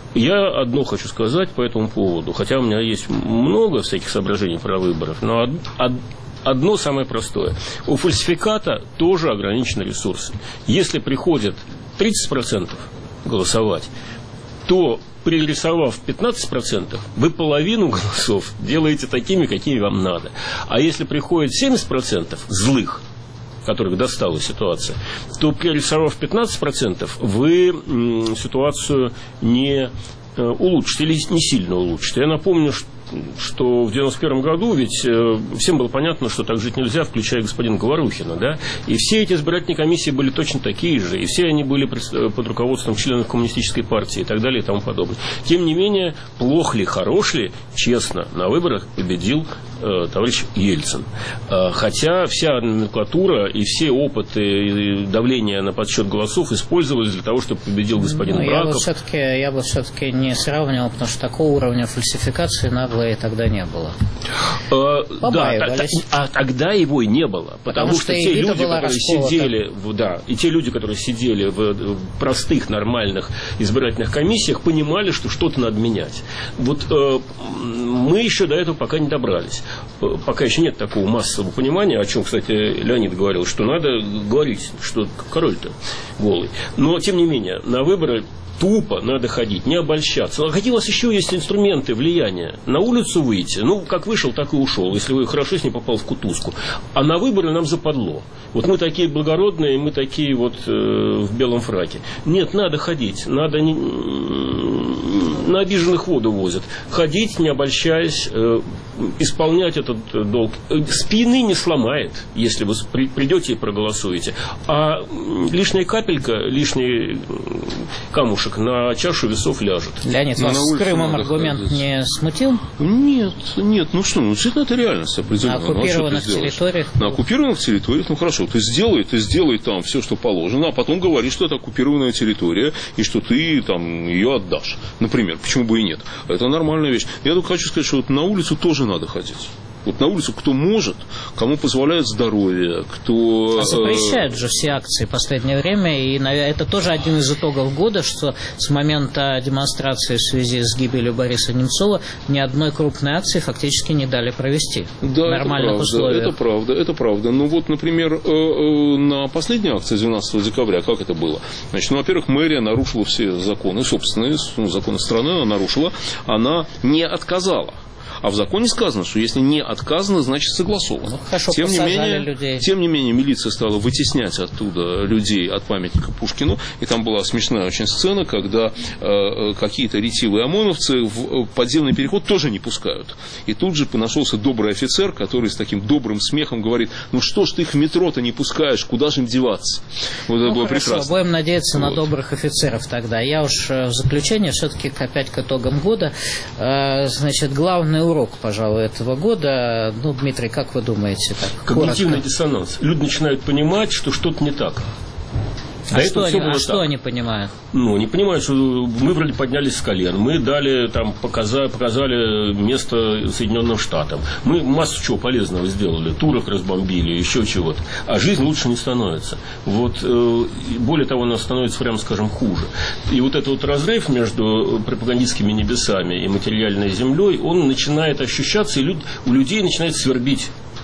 Я одно хочу сказать по этому поводу, хотя у меня есть много всяких соображений про выборы, но од, од, Одно самое простое. У фальсификата тоже ограничены ресурсы. Если приходит тридцать процентов голосовать, то, пририсовав пятнадцать процентов, вы половину голосов делаете такими, какие вам надо. А если приходит семьдесят процентов злых, которых достала ситуация, то, пририсовав пятнадцать процентов, вы м, ситуацию не э, улучшите или не сильно улучшите. Я напомню, что что в девяносто первом году ведь э, всем было понятно, что так жить нельзя, включая господина Говорухина, да, и все эти избирательные комиссии были точно такие же, и все они были под, под руководством членов коммунистической партии и так далее и тому подобное. Тем не менее, плохо ли, хорош ли, честно, на выборах победил э, товарищ Ельцин. Э, хотя вся номенклатура и все опыты давления на подсчет голосов использовались для того, чтобы победил господин ну, Браков. Я бы все-таки, я бы все-таки не сравнивал, потому что такого уровня фальсификации надо и тогда не было. Э, да, а тогда его и не было. Потому, потому что, что те люди, которые расколота. сидели, да, и те люди, которые сидели в простых, нормальных избирательных комиссиях, понимали, что что-то надо менять. Вот э, мы еще до этого пока не добрались. Пока еще нет такого массового понимания, о чем, кстати, Леонид говорил, что надо говорить, что король-то голый. Но, тем не менее, на выборы тупо надо ходить, не обольщаться. А какие у вас еще есть инструменты влияния? На улицу выйти, ну, как вышел, так и ушел, если вы хорошо с ним попал в кутузку. А на выборы нам западло. Вот мы такие благородные, мы такие вот э, в белом фраке. Нет, надо ходить, надо не, на обиженных воду возят. Ходить, не обольщаясь, э, исполнять этот долг. Спины не сломает, если вы придете и проголосуете. А лишняя капелька, лишний камушек на чашу весов ляжет. Леонид, вас с Крымом аргумент ходить. не смутил? Нет, нет, ну что, ну это реальность определенно. На оккупированных ну, а территориях? На оккупированных территориях, ну хорошо, ты сделай, ты сделай там все, что положено, а потом говори, что это оккупированная территория, и что ты там ее отдашь. Например, почему бы и нет. Это нормальная вещь. Я только хочу сказать, что вот на улицу тоже надо ходить. Вот на улицу кто может, кому позволяет здоровье, кто... А запрещают же все акции в последнее время, и это тоже один из итогов года, что с момента демонстрации в связи с гибелью Бориса Немцова ни одной крупной акции фактически не дали провести да, в нормальных это условиях. Это правда, это правда. Ну вот, например, на последней акции двенадцатого декабря, как это было? Значит, ну, во-первых, мэрия нарушила все законы, собственные, ну, законы страны она нарушила, она не отказала. А в законе сказано, что если не отказано, значит согласовано. Ну, хорошо, тем, не менее, людей. тем не менее, милиция стала вытеснять оттуда людей от памятника Пушкину. И там была смешная очень сцена, когда э, какие-то ретивые ОМОНовцы в подземный переход тоже не пускают. И тут же нашелся добрый офицер, который с таким добрым смехом говорит: ну что ж ты их в метро-то не пускаешь, куда же им деваться? Вот ну, это было хорошо, прекрасно. Будем надеяться вот. на добрых офицеров тогда. Я уж в заключение все-таки опять к итогам года. Э, значит, главный урок, пожалуй, этого года. Ну, Дмитрий, как вы думаете? Так, когнитивный диссонанс. Люди начинают понимать, что что-то не так. А, что они, а что они понимают? Ну, не понимают, что мы вроде поднялись с колен, мы дали, там, показали, показали место Соединенным Штатам, мы массу чего полезного сделали, турок разбомбили, еще чего-то, а жизнь лучше не становится. Вот, более того, она становится, прямо скажем, хуже. И вот этот вот разрыв между пропагандистскими небесами и материальной землей, он начинает ощущаться, и у людей начинает свербить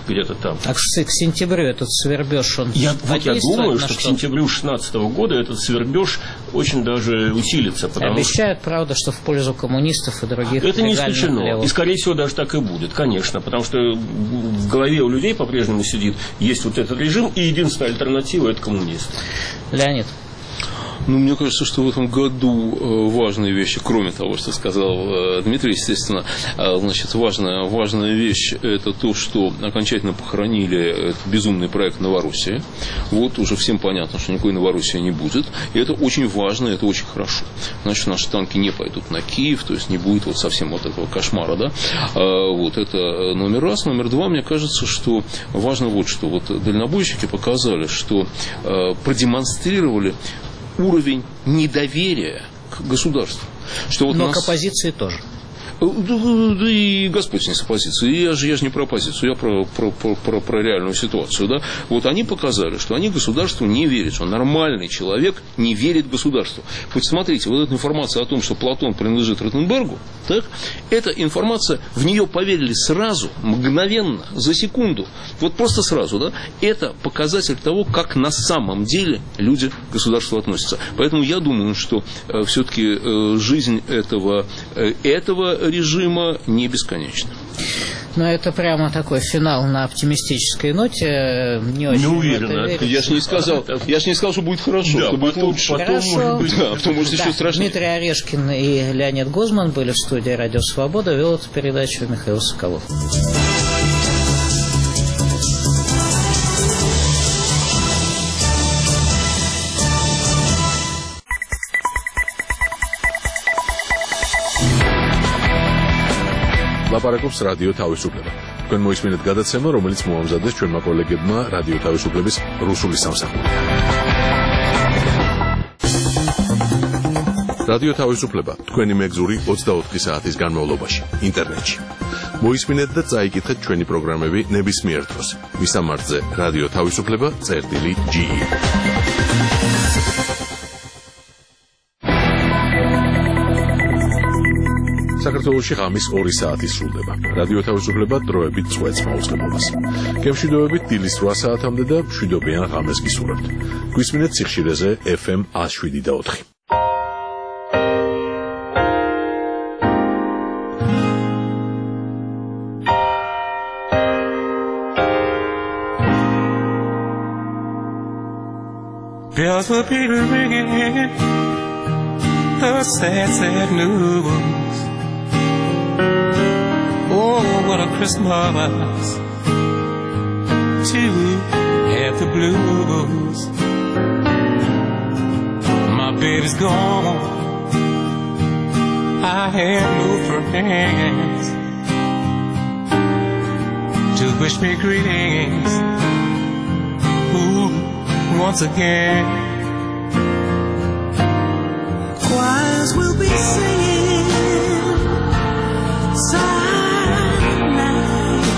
где-то там. А к, к сентябрю этот свербеж, он я, вот я думаю, что, что к сентябрю две тысячи шестнадцатого года этот свербеж очень даже усилится. Обещают, что... правда, что в пользу коммунистов и других. Это не исключено. Левых. И, скорее всего, даже так и будет, конечно. Потому что в голове у людей по-прежнему сидит, есть вот этот режим, и единственная альтернатива – это коммунисты. Леонид. Ну, мне кажется, что в этом году важные вещи, кроме того, что сказал Дмитрий, естественно, значит, важная, важная вещь – это то, что окончательно похоронили этот безумный проект Новороссии. Вот уже всем понятно, что никакой Новороссии не будет. И это очень важно, это очень хорошо. Значит, наши танки не пойдут на Киев, то есть не будет вот совсем вот этого кошмара, да. Вот это номер раз. Номер два, мне кажется, что важно вот что. Вот дальнобойщики показали, что продемонстрировали уровень недоверия к государству. Что вот Но нас... к оппозиции тоже. Да, да и Господь с ней с оппозицией. Я же, я же не про оппозицию, я про, про, про, про, про реальную ситуацию. Да? Вот они показали, что они государству не верят, что нормальный человек не верит государству. Вот смотрите, вот эта информация о том, что Платон принадлежит Ротенбергу, так, эта информация, в нее поверили сразу, мгновенно, за секунду. Вот просто сразу. Да? Это показатель того, как на самом деле люди к государству относятся. Поэтому я думаю, что э, все-таки э, жизнь этого, э, этого режима не бесконечно. Но это прямо такой финал на оптимистической ноте. Не очень не уверен. Я же не сказал, я же не сказал, что будет хорошо, да, что будет лучше. Хорошо. Быть, да, потом может да. еще страшнее. Дмитрий Орешкин и Леонид Гозман были в студии «Радио Свобода». Вел эту передачу Михаил Соколов. ლაპარაკობს რადიო თავისუფლება. თქვენ მოისმინეთ გადაცემა, რომელიც მოამზადეს ჩვენმა კოლეგებმა რადიო თავისუფლების რუსული სამსახური. რადიო თავისუფლება თქვენი მეგზური ოცდაოთხი საათის განმავლობაში ინტერნეტში. მოისმინეთ და წაიკითხეთ ჩვენი პროგრამები ნებისმიერ დროს. მისამართზე რადიო თავისუფლება წერტილი ჯი. საქართველოში ღამის ორი საათი სრულდება. რადიო თავისუფლება დროებით წვეთს მაუწყებლობას. გემშვიდობებით დილის რვა საათამდე და მშვიდობიან ღამეს გისურვებთ. გვისმინეთ სიხშირეზე ეფ ემ one oh seven point four. Bells will be ringing the sad, sad news. Oh, what a Christmas to have the blues. My baby's gone, I have no friends to wish me greetings. Ooh, once again. Choirs will be singing silent night,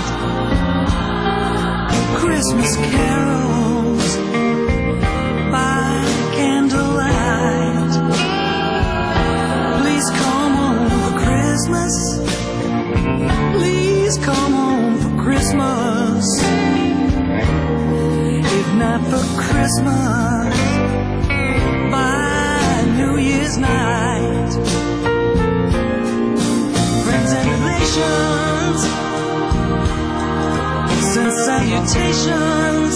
Christmas carols by candlelight. Please come home for Christmas. Please come home for Christmas. If not for Christmas, by New Year's night. Friends and relations send salutations.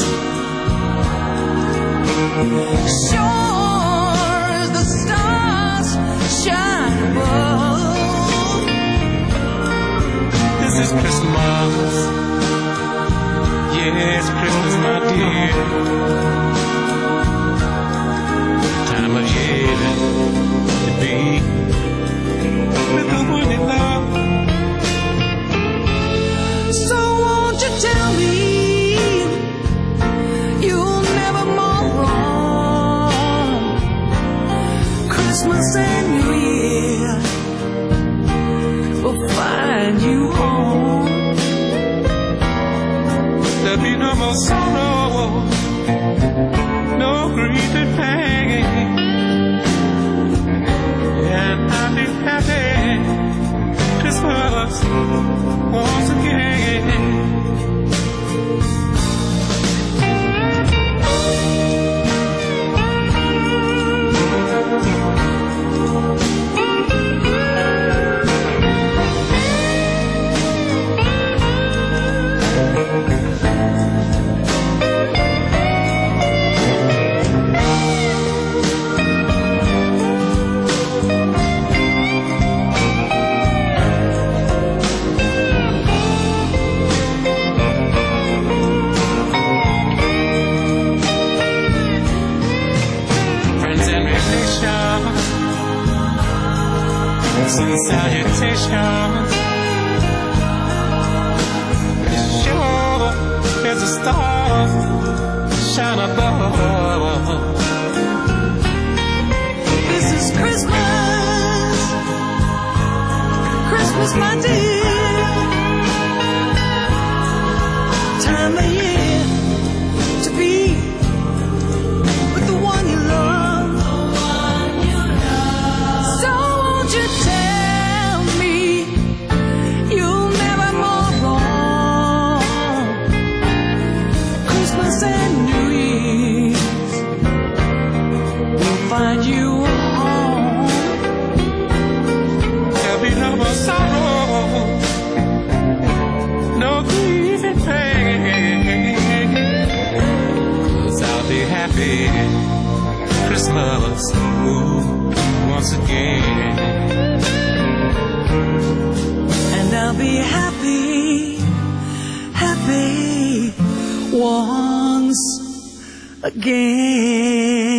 Sure as the stars shine above. This is Christmas. Yes, Christmas, my dear. Time of year to be with the one you love. So won't you tell me you'll never more wrong? Christmas and New Year will find you home. There'll be no more sorrow, no grief and pain, and I'll be happy Christmas once again. salutations. Sure as a star shine above. This is Christmas, Christmas, my dear, time of year to be with the one you love. So won't you tell me you'll never more wrong? Christmas and New Year's will find you home. There'll be no more sorrow, no grief and pain, 'cause I'll be happy Christmas ooh, once again. And I'll be happy, happy once again.